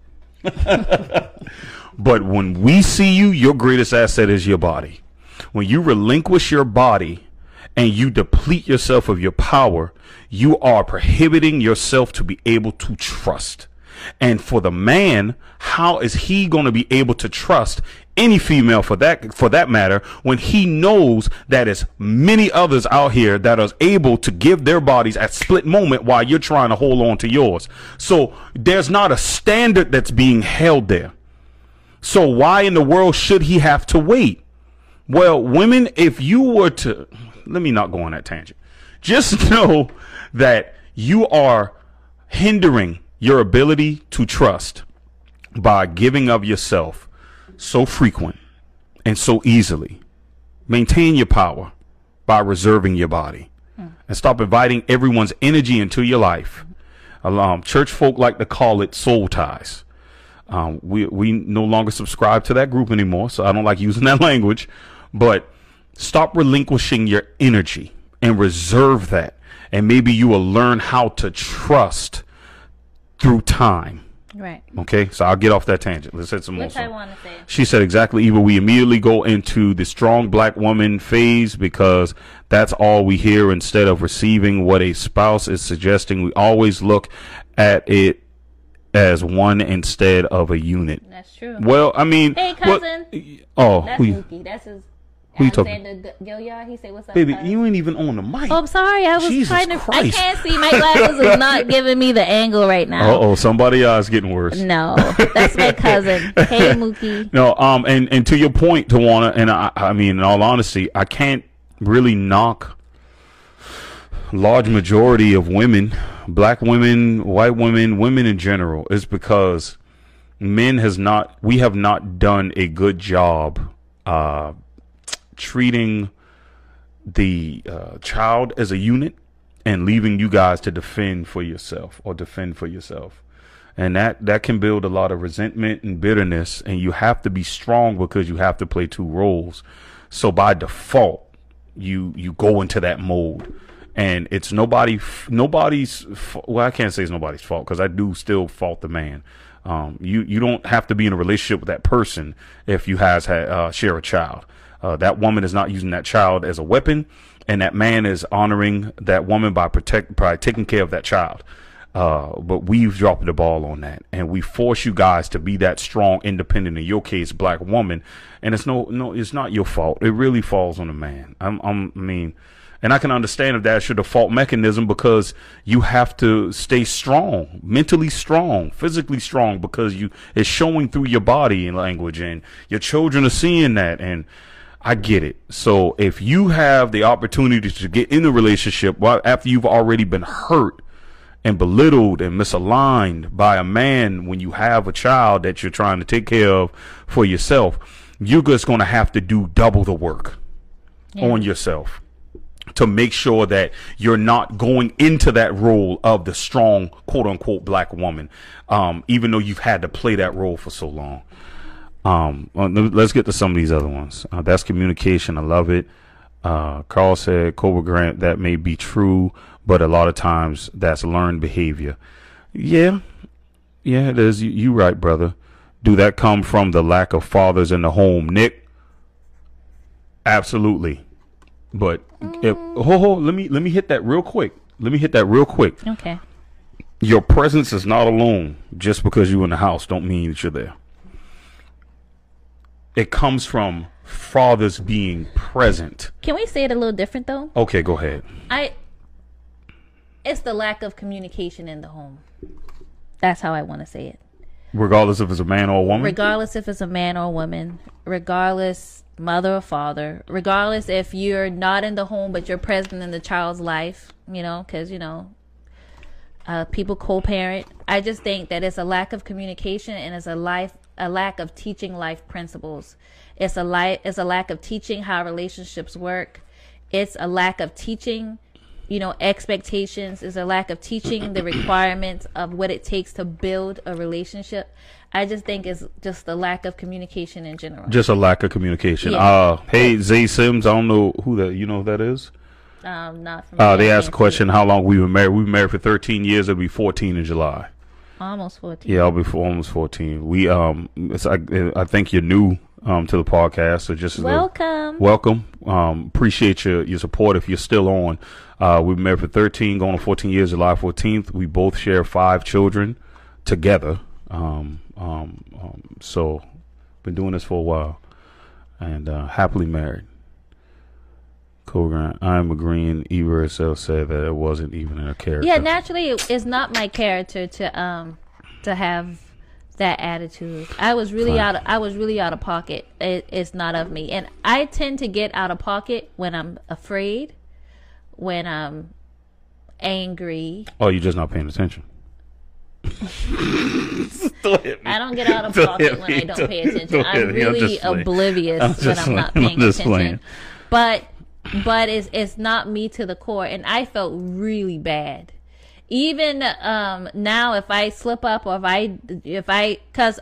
But when we see you, your greatest asset is your body. When you relinquish your body and you deplete yourself of your power, you are prohibiting yourself to be able to trust. And for the man, how is he going to be able to trust any female for that matter, when he knows that there's many others out here that are able to give their bodies at split moment while you're trying to hold on to yours? So there's not a standard that's being held there. So why in the world should he have to wait? Well, women, if you were to, let me not go on that tangent. Just know that you are hindering your ability to trust by giving of yourself so frequent and so easily. Maintain your power by reserving your body, and stop inviting everyone's energy into your life. Church folk like to call it soul ties. We no longer subscribe to that group anymore, so I don't like using that language. But stop relinquishing your energy and reserve that, and maybe you will learn how to trust through time. Right. Okay, so I'll get off that tangent. Let's hit some more. Which I want to say. She said exactly, Eva. We immediately go into the strong black woman phase because that's all we hear instead of receiving what a spouse is suggesting. We always look at it as one instead of a unit. That's true. Well, I mean, hey, cousin. That's Mookie. That's his. Who you talking? He said, "What's up, baby? cousin?" You ain't even on the mic. Oh, I'm sorry. I was Jesus trying to. Christ. I can't see. My glasses is not giving me the angle right now. Oh, somebody else getting worse. No, that's my cousin. Hey, Mookie. No, and to your point, Tawana, and I mean, in all honesty, I can't really knock large majority of women, black women, white women, women in general, is because we have not done a good job treating the child as a unit and leaving you guys to defend for yourself. And that can build a lot of resentment and bitterness, and you have to be strong because you have to play two roles. So by default, you go into that mode, and it's nobody's well, I can't say it's nobody's fault, because I do still fault the man. You don't have to be in a relationship with that person if you share a child. That woman is not using that child as a weapon, and that man is honoring that woman by taking care of that child. But we've dropped the ball on that, and we force you guys to be that strong, independent, in your case, black woman. And it's it's not your fault. It really falls on the man. And I can understand if that's your default mechanism, because you have to stay strong, mentally strong, physically strong, because it's showing through your body and language, and your children are seeing that. And I get it. So if you have the opportunity to get in a relationship after you've already been hurt and belittled and misaligned by a man, when you have a child that you're trying to take care of for yourself, you're just going to have to do double the work on yourself to make sure that you're not going into that role of the strong, quote unquote, black woman, even though you've had to play that role for so long. Let's get to some of these other ones. That's communication. I love it. Carl said, Cobra Grant, that may be true, but a lot of times that's learned behavior. Yeah, it is. You right, brother. Do that come from the lack of fathers in the home, Nick? Absolutely. But let me hit that real quick. Okay. Your presence is not alone. Just because you're in the house don't mean that you're there. It comes from fathers being present. Can we say it a little different, though? Okay, go ahead. It's the lack of communication in the home. That's how I want to say it. Regardless if it's a man or a woman? Regardless if it's a man or a woman. Regardless, mother or father. Regardless if you're not in the home, but you're present in the child's life. Because, people co-parent. I just think that it's a lack of communication, and it's a lack of teaching life principles. It's a lack of teaching how relationships work. It's a lack of teaching, expectations. Is a lack of teaching the requirements of what it takes to build a relationship. I just think it's just a lack of communication in general. Just a lack of communication. Yeah. Hey, Zay Sims, I don't know who that is. Not from they asked a question, how long we were married. We were married for 13 years. It'll be 14 in July. Almost 14. Yeah, I'll be almost 14. We I think you're new to the podcast, so just welcome. Appreciate your support if you're still on. We've been married for 13, going on 14 years. July 14th. We both share 5 children together. So been doing this for a while, and happily married. Grant, I'm agreeing. Eva herself said that it wasn't even in her character. Yeah, naturally, it's not my character to have that attitude. I was really out of pocket. It's not of me, and I tend to get out of pocket when I'm afraid, when I'm angry. Oh, you're just not paying attention. I don't get out of pocket when I don't pay attention. I'm really oblivious when I'm not paying attention. But it's not me to the core, and I felt really bad. Even now, if I slip up, or because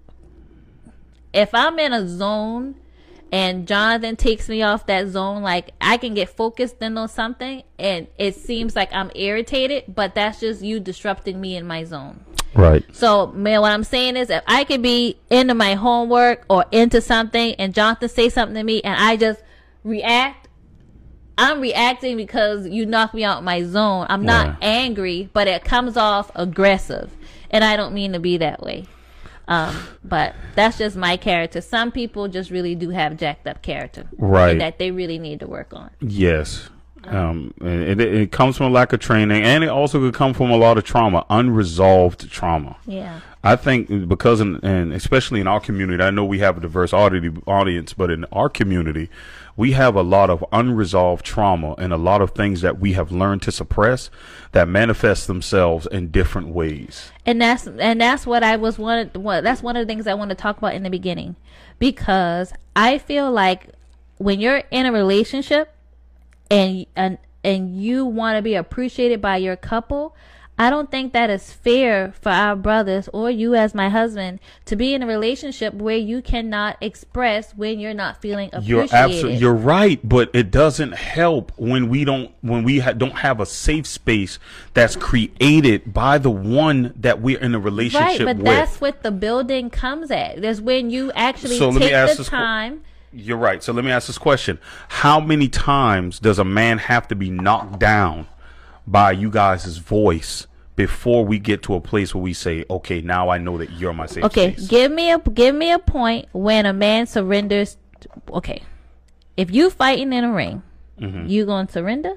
if I'm in a zone and Jonathan takes me off that zone, like, I can get focused in on something, and it seems like I'm irritated, but that's just you disrupting me in my zone. Right. So, man, what I'm saying is, if I could be into my homework or into something, and Jonathan say something to me, and I just react, I'm reacting because you knocked me out my zone. I'm not angry, but it comes off aggressive, and I don't mean to be that way. But that's just my character. Some people just really do have jacked up character, right? That they really need to work on. Yes. And it comes from a lack of training, and it also could come from a lot of trauma, unresolved trauma. Yeah. I think because and especially in our community, I know we have a diverse audience, but in our community, we have a lot of unresolved trauma and a lot of things that we have learned to suppress that manifest themselves in different ways. And that's what that's one of the things I want to talk about in the beginning, because I feel like when you're in a relationship and you want to be appreciated by your couple, I don't think that is fair for our brothers or you as my husband to be in a relationship where you cannot express when you're not feeling appreciated. You're right, but it doesn't help when we don't have a safe space that's created by the one that we're in a relationship with. Right, but that's what the building comes at. That's when you actually take the time. You're right. So let me ask this question. How many times does a man have to be knocked down by you guys' voice before we get to a place where we say, okay, now I know that you're my safe space? Give me a point when a man surrenders. Okay, if you fighting in a ring, you gonna surrender?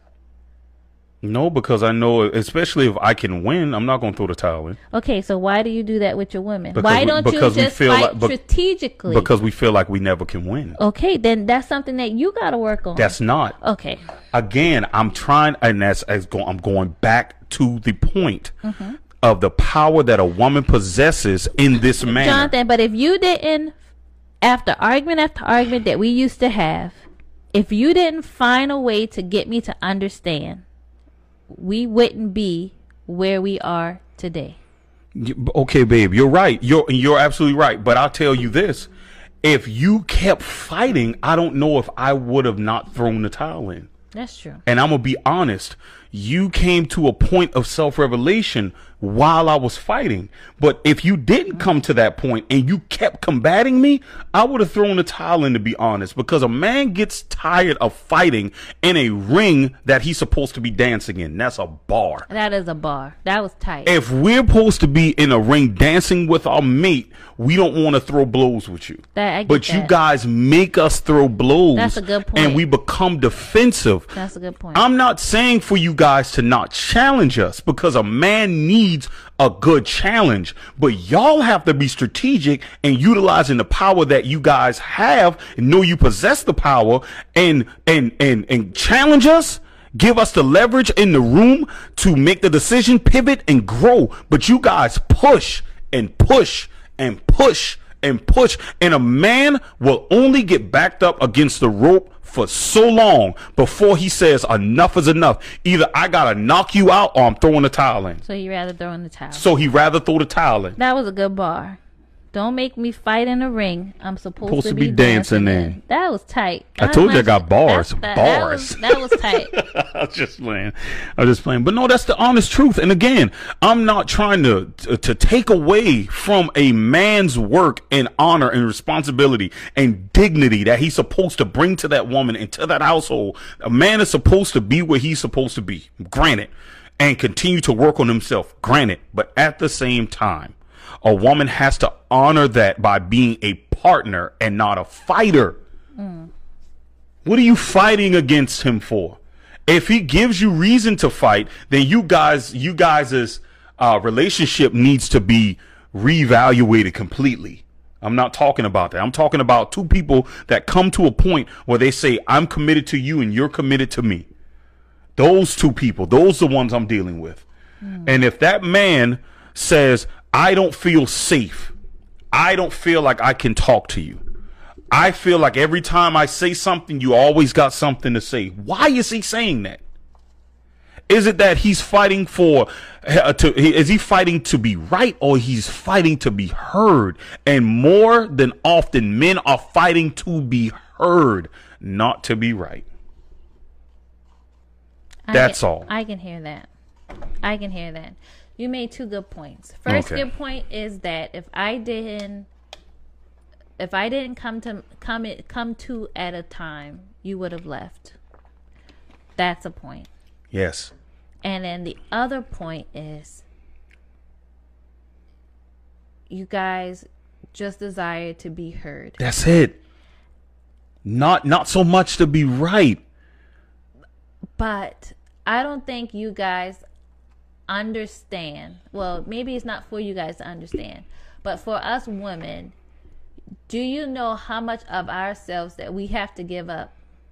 No, because I know, especially if I can win, I'm not going to throw the towel in. Okay, so why do you do that with your women? Why don't you just fight strategically? Because we feel like we never can win. Okay, then that's something that you got to work on. That's not. Okay. Again, I'm trying, and I'm going back to the point of the power that a woman possesses in this manner. Jonathan, but if you didn't, after argument that we used to have, if you didn't find a way to get me to understand, we wouldn't be where we are today. Okay, babe, you're right. You're absolutely right. But I'll tell you this. If you kept fighting, I don't know if I would have not thrown the towel in. That's true. And I'm going to be honest. You came to a point of self-revelation while I was fighting. But if you didn't come to that point and you kept combating me, I would have thrown the towel in, to be honest, because a man gets tired of fighting in a ring that he's supposed to be dancing in. That's a bar. That is a bar. That was tight. If we're supposed to be in a ring dancing with our mate, we don't want to throw blows with you. But you guys make us throw blows. That's a good point. And we become defensive. That's a good point. I'm not saying for you guys to not challenge us, because a man needs a good challenge, but y'all have to be strategic and utilizing the power that you guys have and know you possess the power and challenge us. Give us the leverage in the room to make the decision, pivot, and grow. But you guys push and push and push and push, and a man will only get backed up against the rope for so long before he says enough is enough. Either I gotta knock you out or I'm throwing the towel in. So you rather throw in the towel. So he rather throw the towel in. That was a good bar. Don't make me fight in a ring. I'm supposed to be dancing in. That was tight. I told you I got bars. Bars. That was tight. I was just playing. But no, that's the honest truth. And again, I'm not trying to take away from a man's work and honor and responsibility and dignity that he's supposed to bring to that woman and to that household. A man is supposed to be where he's supposed to be, granted, and continue to work on himself, granted. But at the same time, a woman has to honor that by being a partner and not a fighter. What are you fighting against him for? If he gives you reason to fight, then you guys' relationship needs to be reevaluated completely. I'm not talking about that. I'm talking about two people that come to a point where they say, I'm committed to you and you're committed to me. Those two people, those are the ones I'm dealing with. And if that man says, I don't feel safe, I don't feel like I can talk to you, I feel like every time I say something, you always got something to say. Why is he saying that? Is it that he's fighting is he fighting to be right, or he's fighting to be heard? And more than often, men are fighting to be heard, not to be right. That's all. I can hear that. You made two good points. First good point is that if I didn't come to at a time, you would have left. That's a point. Yes. And then the other point is you guys just desire to be heard. That's it. Not so much to be right. But I don't think you guys understand, well, maybe it's not for you guys to understand, but for us women, do you know how much of ourselves that we have to give up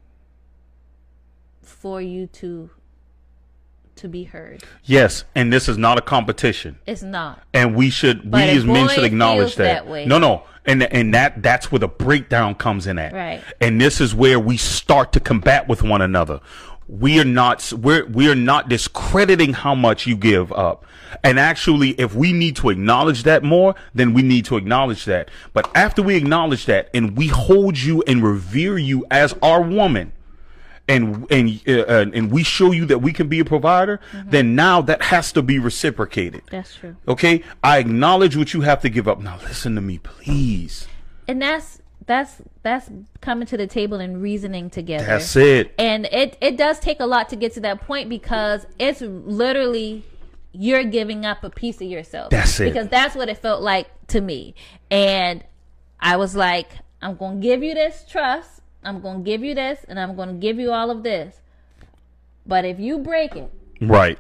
for you to be heard? Yes, and this is not a competition. It's not. And we as men should acknowledge that. No. And that's where the breakdown comes in at. Right. And this is where we start to combat with one another. We are not discrediting how much you give up. And actually, if we need to acknowledge that more, then we need to acknowledge that. But after we acknowledge that and we hold you and revere you as our woman, and we show you that we can be a provider, then now that has to be reciprocated. That's true. Okay? I acknowledge what you have to give up. Now listen to me, please. And that's coming to the table and reasoning together. That's it. And it does take a lot to get to that point, because it's literally you're giving up a piece of yourself. That's it. Because that's what it felt like to me. And I was like, I'm going to give you this trust. I'm going to give you this, and I'm going to give you all of this. But if you break it, right,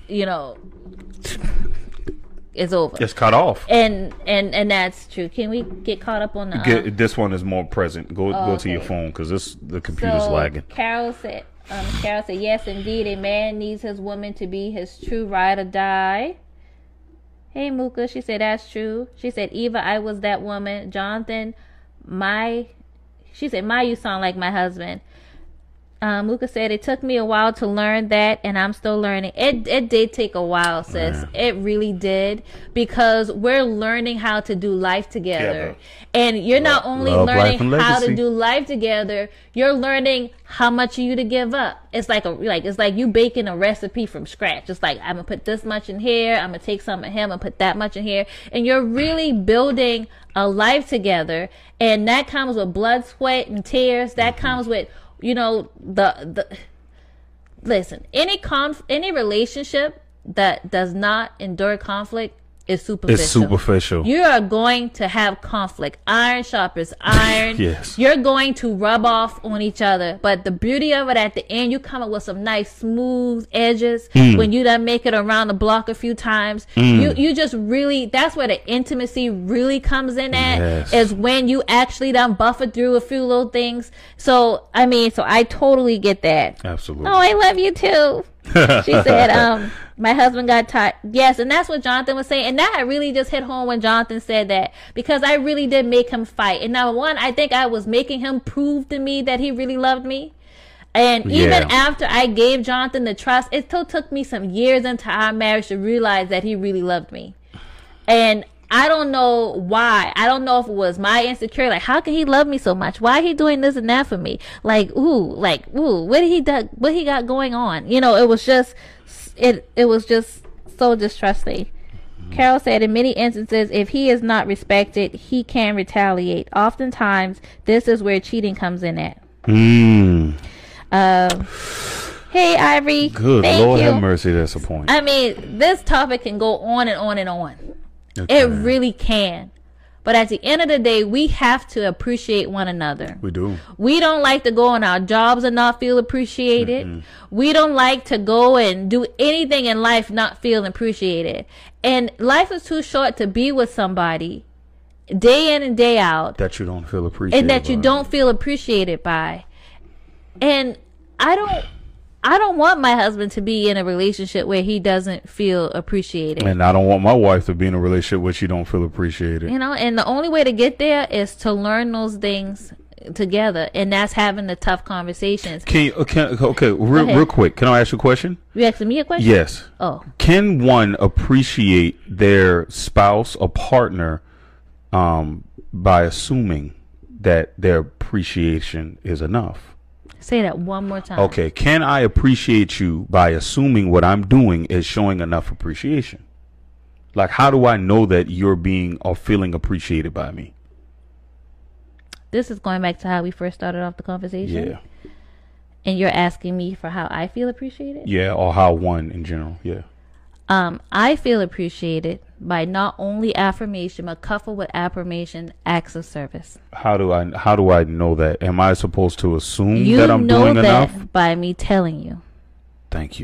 it's over. It's cut off. And that's true. Can we get caught up on the this one is more present. Go to your phone, because the computer's lagging. Carol said, yes, indeed, a man needs his woman to be his true ride or die. Hey, Mooka, she said that's true. She said, Eva, I was that woman. Jonathan, she said, you sound like my husband. Mooka said, it took me a while to learn that, and I'm still learning. It did take a while, sis. Yeah. It really did, because we're learning how to do life together. And you're not only learning how to do life together, you're learning how much you to give up. It's like it's like you baking a recipe from scratch. It's like, I'm gonna put this much in here, I'm gonna take some of him and put that much in here, and you're really building a life together. And that comes with blood, sweat, and tears. That comes with listen, any relationship that does not endure conflict is superficial. It's superficial. You are going to have conflict. Iron sharpens iron. Yes. You're going to rub off on each other. But the beauty of it, at the end, you come up with some nice smooth edges. When you done make it around the block a few times. You just really, that's where the intimacy really comes in at. Yes. Is when you actually done buffer through a few little things. So I totally get that. Absolutely. Oh, I love you too. She said, my husband got tired. Yes, and that's what Jonathan was saying. And that really just hit home when Jonathan said that, because I really did make him fight. And number one, I think I was making him prove to me that he really loved me. And even after I gave Jonathan the trust, it still took me some years into our marriage to realize that he really loved me. And I don't know why. I don't know if it was my insecurity. Like, how can he love me so much? Why he doing this and that for me? Like, what he got going on? It was just, it was just so distrusting. Carol said, in many instances, if he is not respected, he can retaliate. Oftentimes, this is where cheating comes in at. Hey, Ivory. Good Lord have mercy, that's a point. This topic can go on and on and on. Okay. It really can. But at the end of the day, we have to appreciate one another. We do. We don't like to go on our jobs and not feel appreciated. We don't like to go and do anything in life not feel appreciated. And life is too short to be with somebody day in and day out that you don't feel appreciated and that you don't feel appreciated by. And I don't want my husband to be in a relationship where he doesn't feel appreciated. And I don't want my wife to be in a relationship where she don't feel appreciated. And the only way to get there is to learn those things together, and that's having the tough conversations. Real quick, can I ask you a question? You asking me a question? Yes. Oh. Can one appreciate their spouse or partner by assuming that their appreciation is enough? Say that one more time. Okay. Can I appreciate you by assuming what I'm doing is showing enough appreciation? Like, how do I know that you're being or feeling appreciated by me? This is going back to how we first started off the conversation. Yeah. And you're asking me for how I feel appreciated? Yeah, or how one in general. Yeah. I feel appreciated by not only affirmation, but coupled with affirmation, acts of service. How do I know that? Am I supposed to assume that I'm doing enough? By me telling you. Thank you.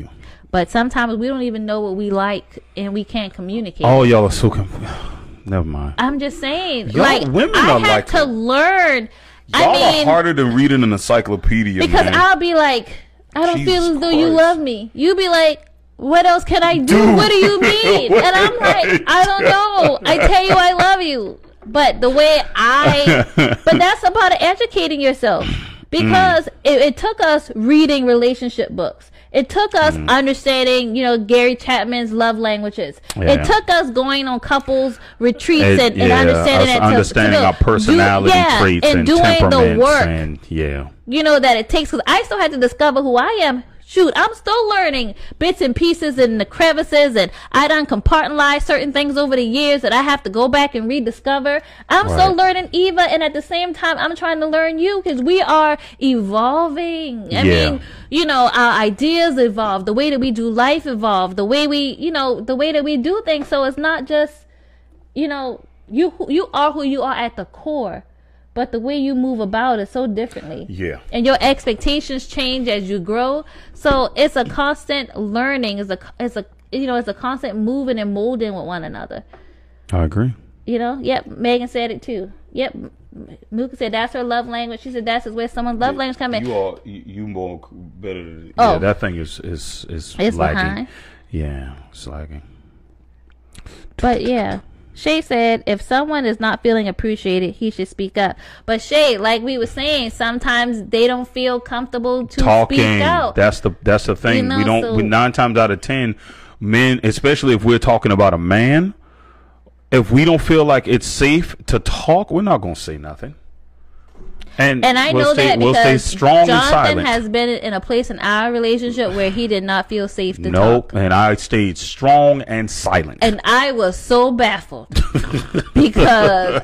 But sometimes we don't even know what we like, and we can't communicate. Oh, y'all are so never mind. I'm just saying, Y'all like, women I are had like to learn. Y'all I mean, are harder than reading an encyclopedia, because man. I'll be like, I don't Jesus feel as though you Christ. love me. You be like, what else can I do? Dude. What do you mean? And I'm like, I don't know. I tell you I love you. But the way but that's about educating yourself. Because it took us reading relationship books. It took us understanding, Gary Chapman's love languages. Yeah. It took us going on couples retreats and understanding us that understanding our personality traits and and doing the temperaments work. and That it takes, because I still had to discover who I am. Shoot, I'm still learning bits and pieces and the crevices, and I done compartmentalized certain things over the years that I have to go back and rediscover. I'm still learning Eva, and at the same time, I'm trying to learn you, because we are evolving. I mean, our ideas evolve, the way that we do life evolve, the way we, the way that we do things. So it's not just, you are who you are at the core. But the way you move about is so differently. Yeah. And your expectations change as you grow. So it's a constant learning. It's a constant moving and molding with one another. I agree. Yep. Megan said it too. Yep. Mooka said that's her love language. She said that's where someone's love language come in. You more better than that thing is it's lagging. behind. Yeah, it's lagging. But yeah. Shay said, if someone is not feeling appreciated, he should speak up. But Shay, like we were saying, sometimes they don't feel comfortable to speak out. That's the thing. We don't. 9 times out of 10, men, especially if we're talking about a man, if we don't feel like it's safe to talk, we're not gonna say nothing. And I know that because stay strong Jonathan and silent. has been in a place in our relationship where he did not feel safe to talk. Nope, and I stayed strong and silent. And I was so baffled because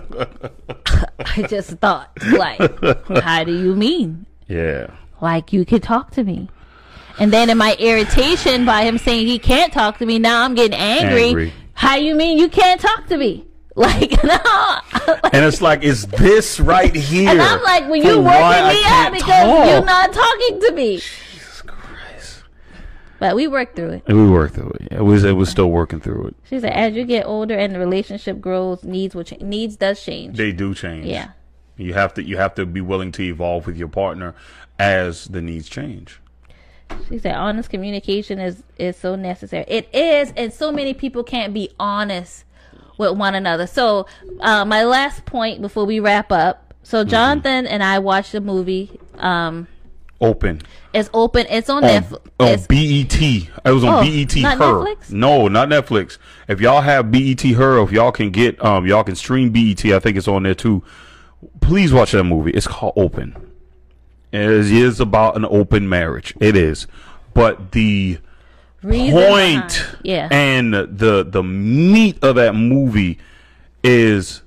I just thought, like, how do you mean? Yeah. Like, you could talk to me. And then in my irritation by him saying he can't talk to me, now I'm getting angry. How you mean you can't talk to me? Like, no. And it's like, is this right here? And I'm like, well, you working me out because you're not talking to me. Jesus Christ. But we worked through it. We worked through it. It was still working through it. She said, as you get older and the relationship grows, needs will change. Needs does change. They do change. Yeah. You have to be willing to evolve with your partner as the needs change. She said, honest communication is so necessary. It is, and so many people can't be honest with one another. So my last point before we wrap up. So Jonathan and I watched a movie. Open. It's open. It's on Netflix. On BET. It was on BET not Her. Netflix? No, not Netflix. If y'all have BET Her, if y'all can get y'all can stream BET, I think it's on there too. Please watch that movie. It's called Open. It is about an open marriage. It is. But the point and the meat of that movie is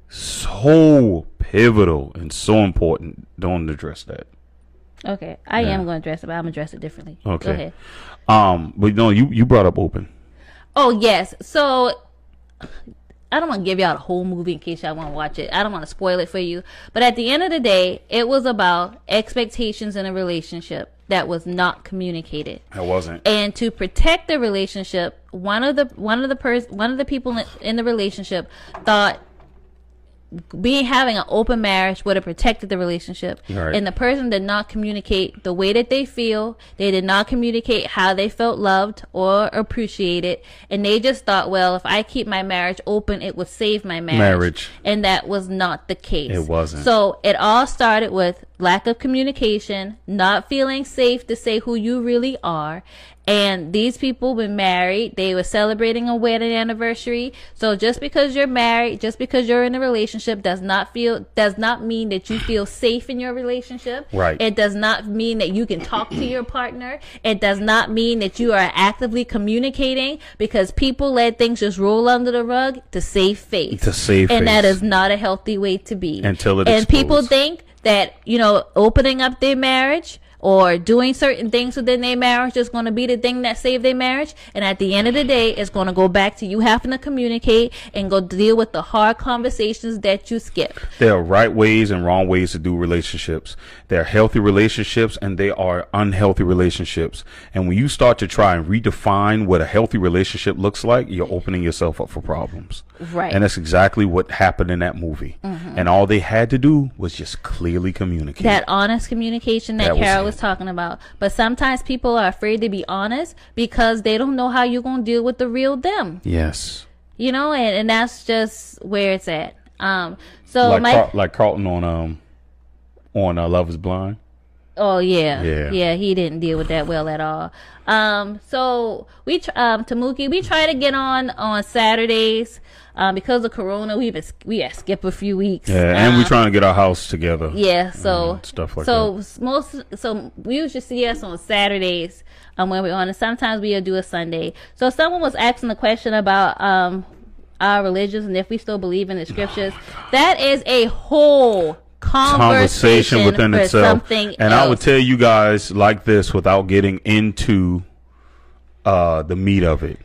so pivotal and so important. Don't address that. Okay, I am going to address it, but I'm going to address it differently. Okay. Go ahead. But no, you brought up Open. Oh, yes. So I don't want to give y'all the whole movie in case y'all want to watch it. I don't want to spoil it for you. But at the end of the day, it was about expectations in a relationship that was not communicated. It wasn't. And to protect the relationship, one of the people in the relationship thought having an open marriage would have protected the relationship. Right. And the person did not communicate the way that they feel. They did not communicate how they felt loved or appreciated. And they just thought, well, if I keep my marriage open, it would save my marriage. And that was not the case. It wasn't. So it all started with lack of communication, not feeling safe to say who you really are. And these people were married. They were celebrating a wedding anniversary. So just because you're married, just because you're in a relationship does not mean that you feel safe in your relationship. Right. It does not mean that you can talk to your partner. It does not mean that you are actively communicating, because people let things just roll under the rug to save face. And that is not a healthy way to be. Until it and explodes. People think that, opening up their marriage or doing certain things within their marriage is going to be the thing that saved their marriage. And at the end of the day, it's going to go back to you having to communicate and go deal with the hard conversations that you skip. There are right ways and wrong ways to do relationships. There are healthy relationships and there are unhealthy relationships. And when you start to try and redefine what a healthy relationship looks like, you're opening yourself up for problems. Right. And that's exactly what happened in that movie. And all they had to do was just clearly communicate. That honest communication that Carol was it. talking about. But sometimes people are afraid to be honest because they don't know how you're going to deal with the real them. Yes. You know, and that's just where it's at. So like Carlton on Love Is Blind. Oh yeah. Yeah. He didn't deal with that well at all. So we Tamuki, we try to get on Saturdays. Because of Corona, we had skipped a few weeks. Yeah, and we're trying to get our house together. Yeah, so stuff like that. So we usually see us on Saturdays when we're on, and sometimes we'll do a Sunday. So someone was asking a question about our religions and if we still believe in the scriptures. That is a whole conversation within itself. And else. I would tell you guys like this without getting into the meat of it.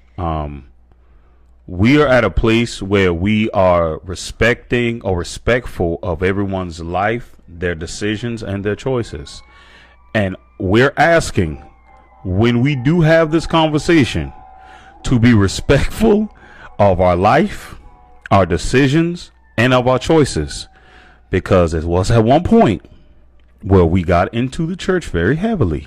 We are at a place where we are respecting or respectful of everyone's life, their decisions, and their choices. And we're asking, when we do have this conversation, to be respectful of our life, our decisions, and of our choices. Because it was at one point where we got into the church very heavily.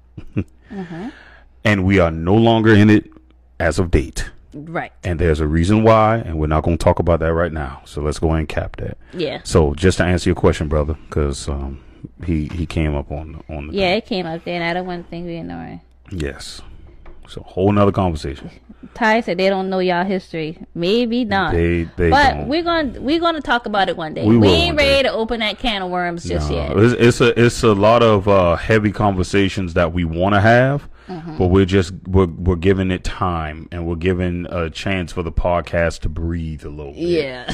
And we are no longer in it as of date. Right. And there's a reason why, and we're not going to talk about that right now. So let's go ahead and cap that. Yeah. So just to answer your question, brother, because he came up on the yeah, it came up there, and I don't want to think we're ignoring. Yes. So whole nother conversation. Ty said they don't know y'all history. Maybe not. They but don't. we're gonna talk about it one day. We We will ain't one ready day. to open that can of worms just yet. It's a lot of heavy conversations that we want to have, but we're giving it time, and we're giving a chance for the podcast to breathe a little bit. Yeah.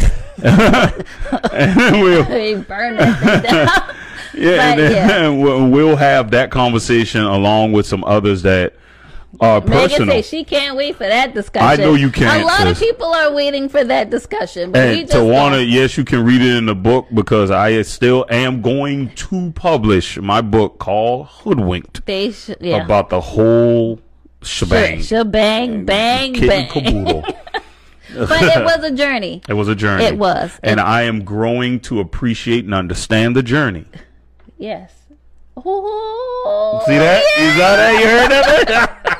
And we'll, They burn that thing down. yeah, and But, then we'll have that conversation along with some others that are Megan personal. says she can't wait for that discussion. I know you can't, A lot of sis. people are waiting for that discussion. But we And just Tawana, can't. yes, you can read it in the book because I still am going to publish my book called Hoodwinked Yeah. about the whole shebang. Shebang, bang, Kit bang. and caboodle. But it was a journey. It was a journey. It was. And I am growing to appreciate and understand the journey. Yes. Ooh, See that? You saw that? You heard of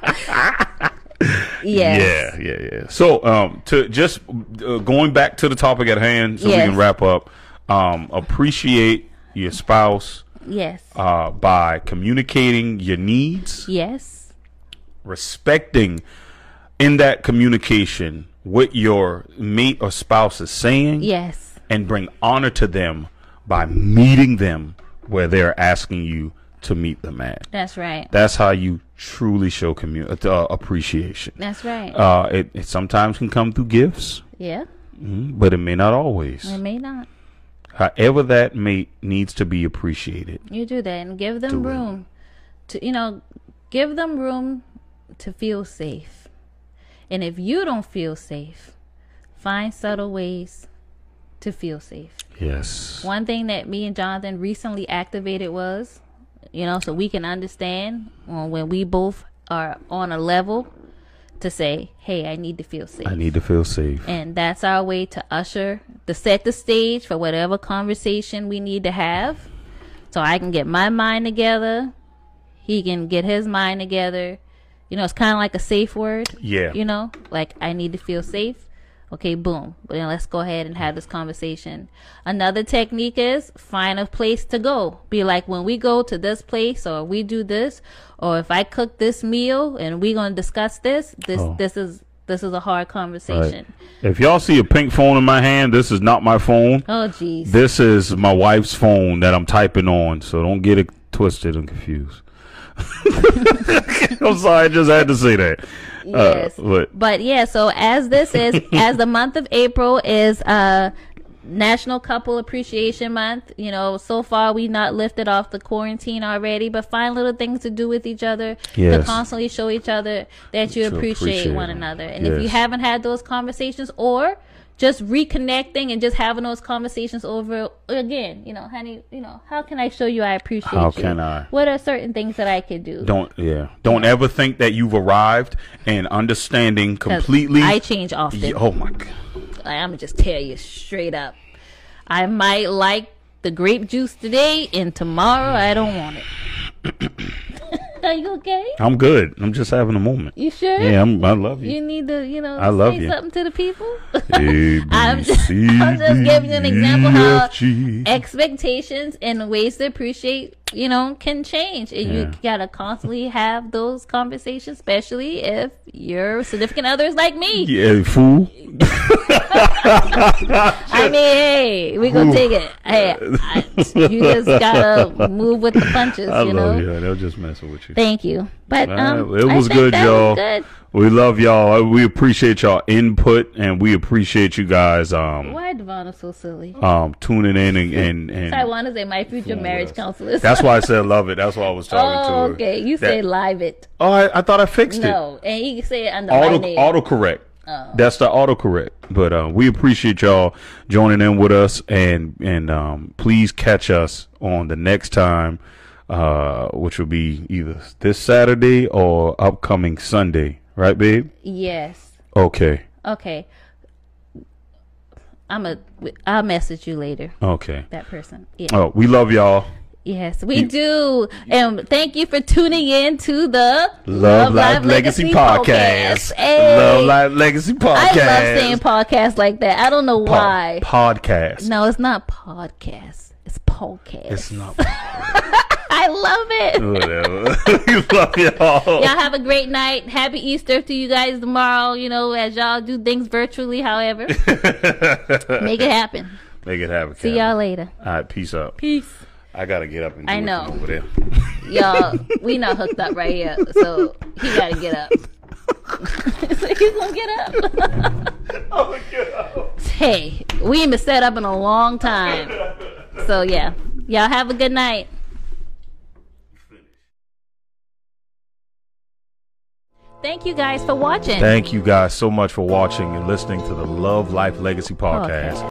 it? Yes. Yeah. So, to just going back to the topic at hand, so we Yes. can wrap up. Appreciate your spouse Yes. by communicating your needs, Yes. respecting in that communication what your mate or spouse is saying, Yes. and bring honor to them by meeting them where they're asking you to meet them at. That's right. That's how you truly show appreciation. That's right. It sometimes can come through gifts, Yeah. but it may not always. It may not. However, that mate needs to be appreciated. You do that and give them Do it. room to, give them room to feel safe. And if you don't feel safe, find subtle ways to feel safe. Yes. One thing that me and Jonathan recently activated was, so we can understand when we both are on a level to say, hey, I need to feel safe. I need to feel safe. And that's our way to set the stage for whatever conversation we need to have. So I can get my mind together. He can get his mind together. It's kind of like a safe word. Yeah. Like I need to feel safe. Okay, boom. But then let's go ahead and have this conversation. Another technique is find a place to go. Be like, when we go to this place or we do this, or if I cook this meal and we're going to discuss this is a hard conversation. Right. If y'all see a pink phone in my hand, this is not my phone. Oh, jeez. This is my wife's phone that I'm typing on, so don't get it twisted and confused. I'm sorry, I just had to say that. Yes. But yeah, so as the month of April is National Couple Appreciation Month. You know, so far we not lifted off the quarantine already, but find little things to do with each other to constantly show each other that you appreciate one another. And if you haven't had those conversations, or just reconnecting and just having those conversations over again, you know, honey, you know, how can I show you I appreciate you? How can I? What are certain things that I could do? Don't ever think that you've arrived and understanding completely. I change often. Oh my God. I'm gonna just tell you straight up. I might like the grape juice today, and tomorrow I don't want it. Are you okay? I'm good. I'm just having a moment. You sure? Yeah, I love you. You need to, you know, I love say you. something to the people. I'm just giving you an example how expectations and ways to appreciate, you know, can change. And you gotta constantly have those conversations, especially if your significant other is like me. Yeah, fool. I mean, hey, we gonna take it. Hey, you just gotta move with the punches. I you love know? you. They'll just messing with you. Thank you. But it was good, y'all. Good. We love y'all. We appreciate y'all input, and we appreciate you guys. Why Devon is so silly? Tuning in and I want to say my future marriage counselor. That's why I said love it. That's why I was talking to her. Okay. You say live it. Oh, I thought I fixed it. No, and you can say it under my name. Autocorrect. That's the autocorrect. But we appreciate y'all joining in with us, and please catch us on the next time, which will be either this Saturday or upcoming Sunday. Right, babe? Yes. Okay. I'll message you later. Okay. That person. Yeah. Oh, we love y'all. Yes, we do. And thank you for tuning in to the Love Life Legacy Podcast. Hey. Love Life Legacy Podcast. I love saying podcast like that. I don't know why. Podcast. No, it's not podcast. It's podcast. It's not. I love it. Whatever. We love y'all. Y'all have a great night. Happy Easter to you guys tomorrow, you know, as y'all do things virtually, however. Make it happen. Make it happen. See y'all later. All right, peace out. Peace. I gotta get up and do I know. over there. Y'all, we not hooked up right here, so he gotta get up. So he's gonna get up. I'm gonna get up. Hey, we ain't been set up in a long time. So yeah, y'all have a good night. Thank you guys for watching. Thank you guys so much for watching and listening to the Love Life Legacy Podcast.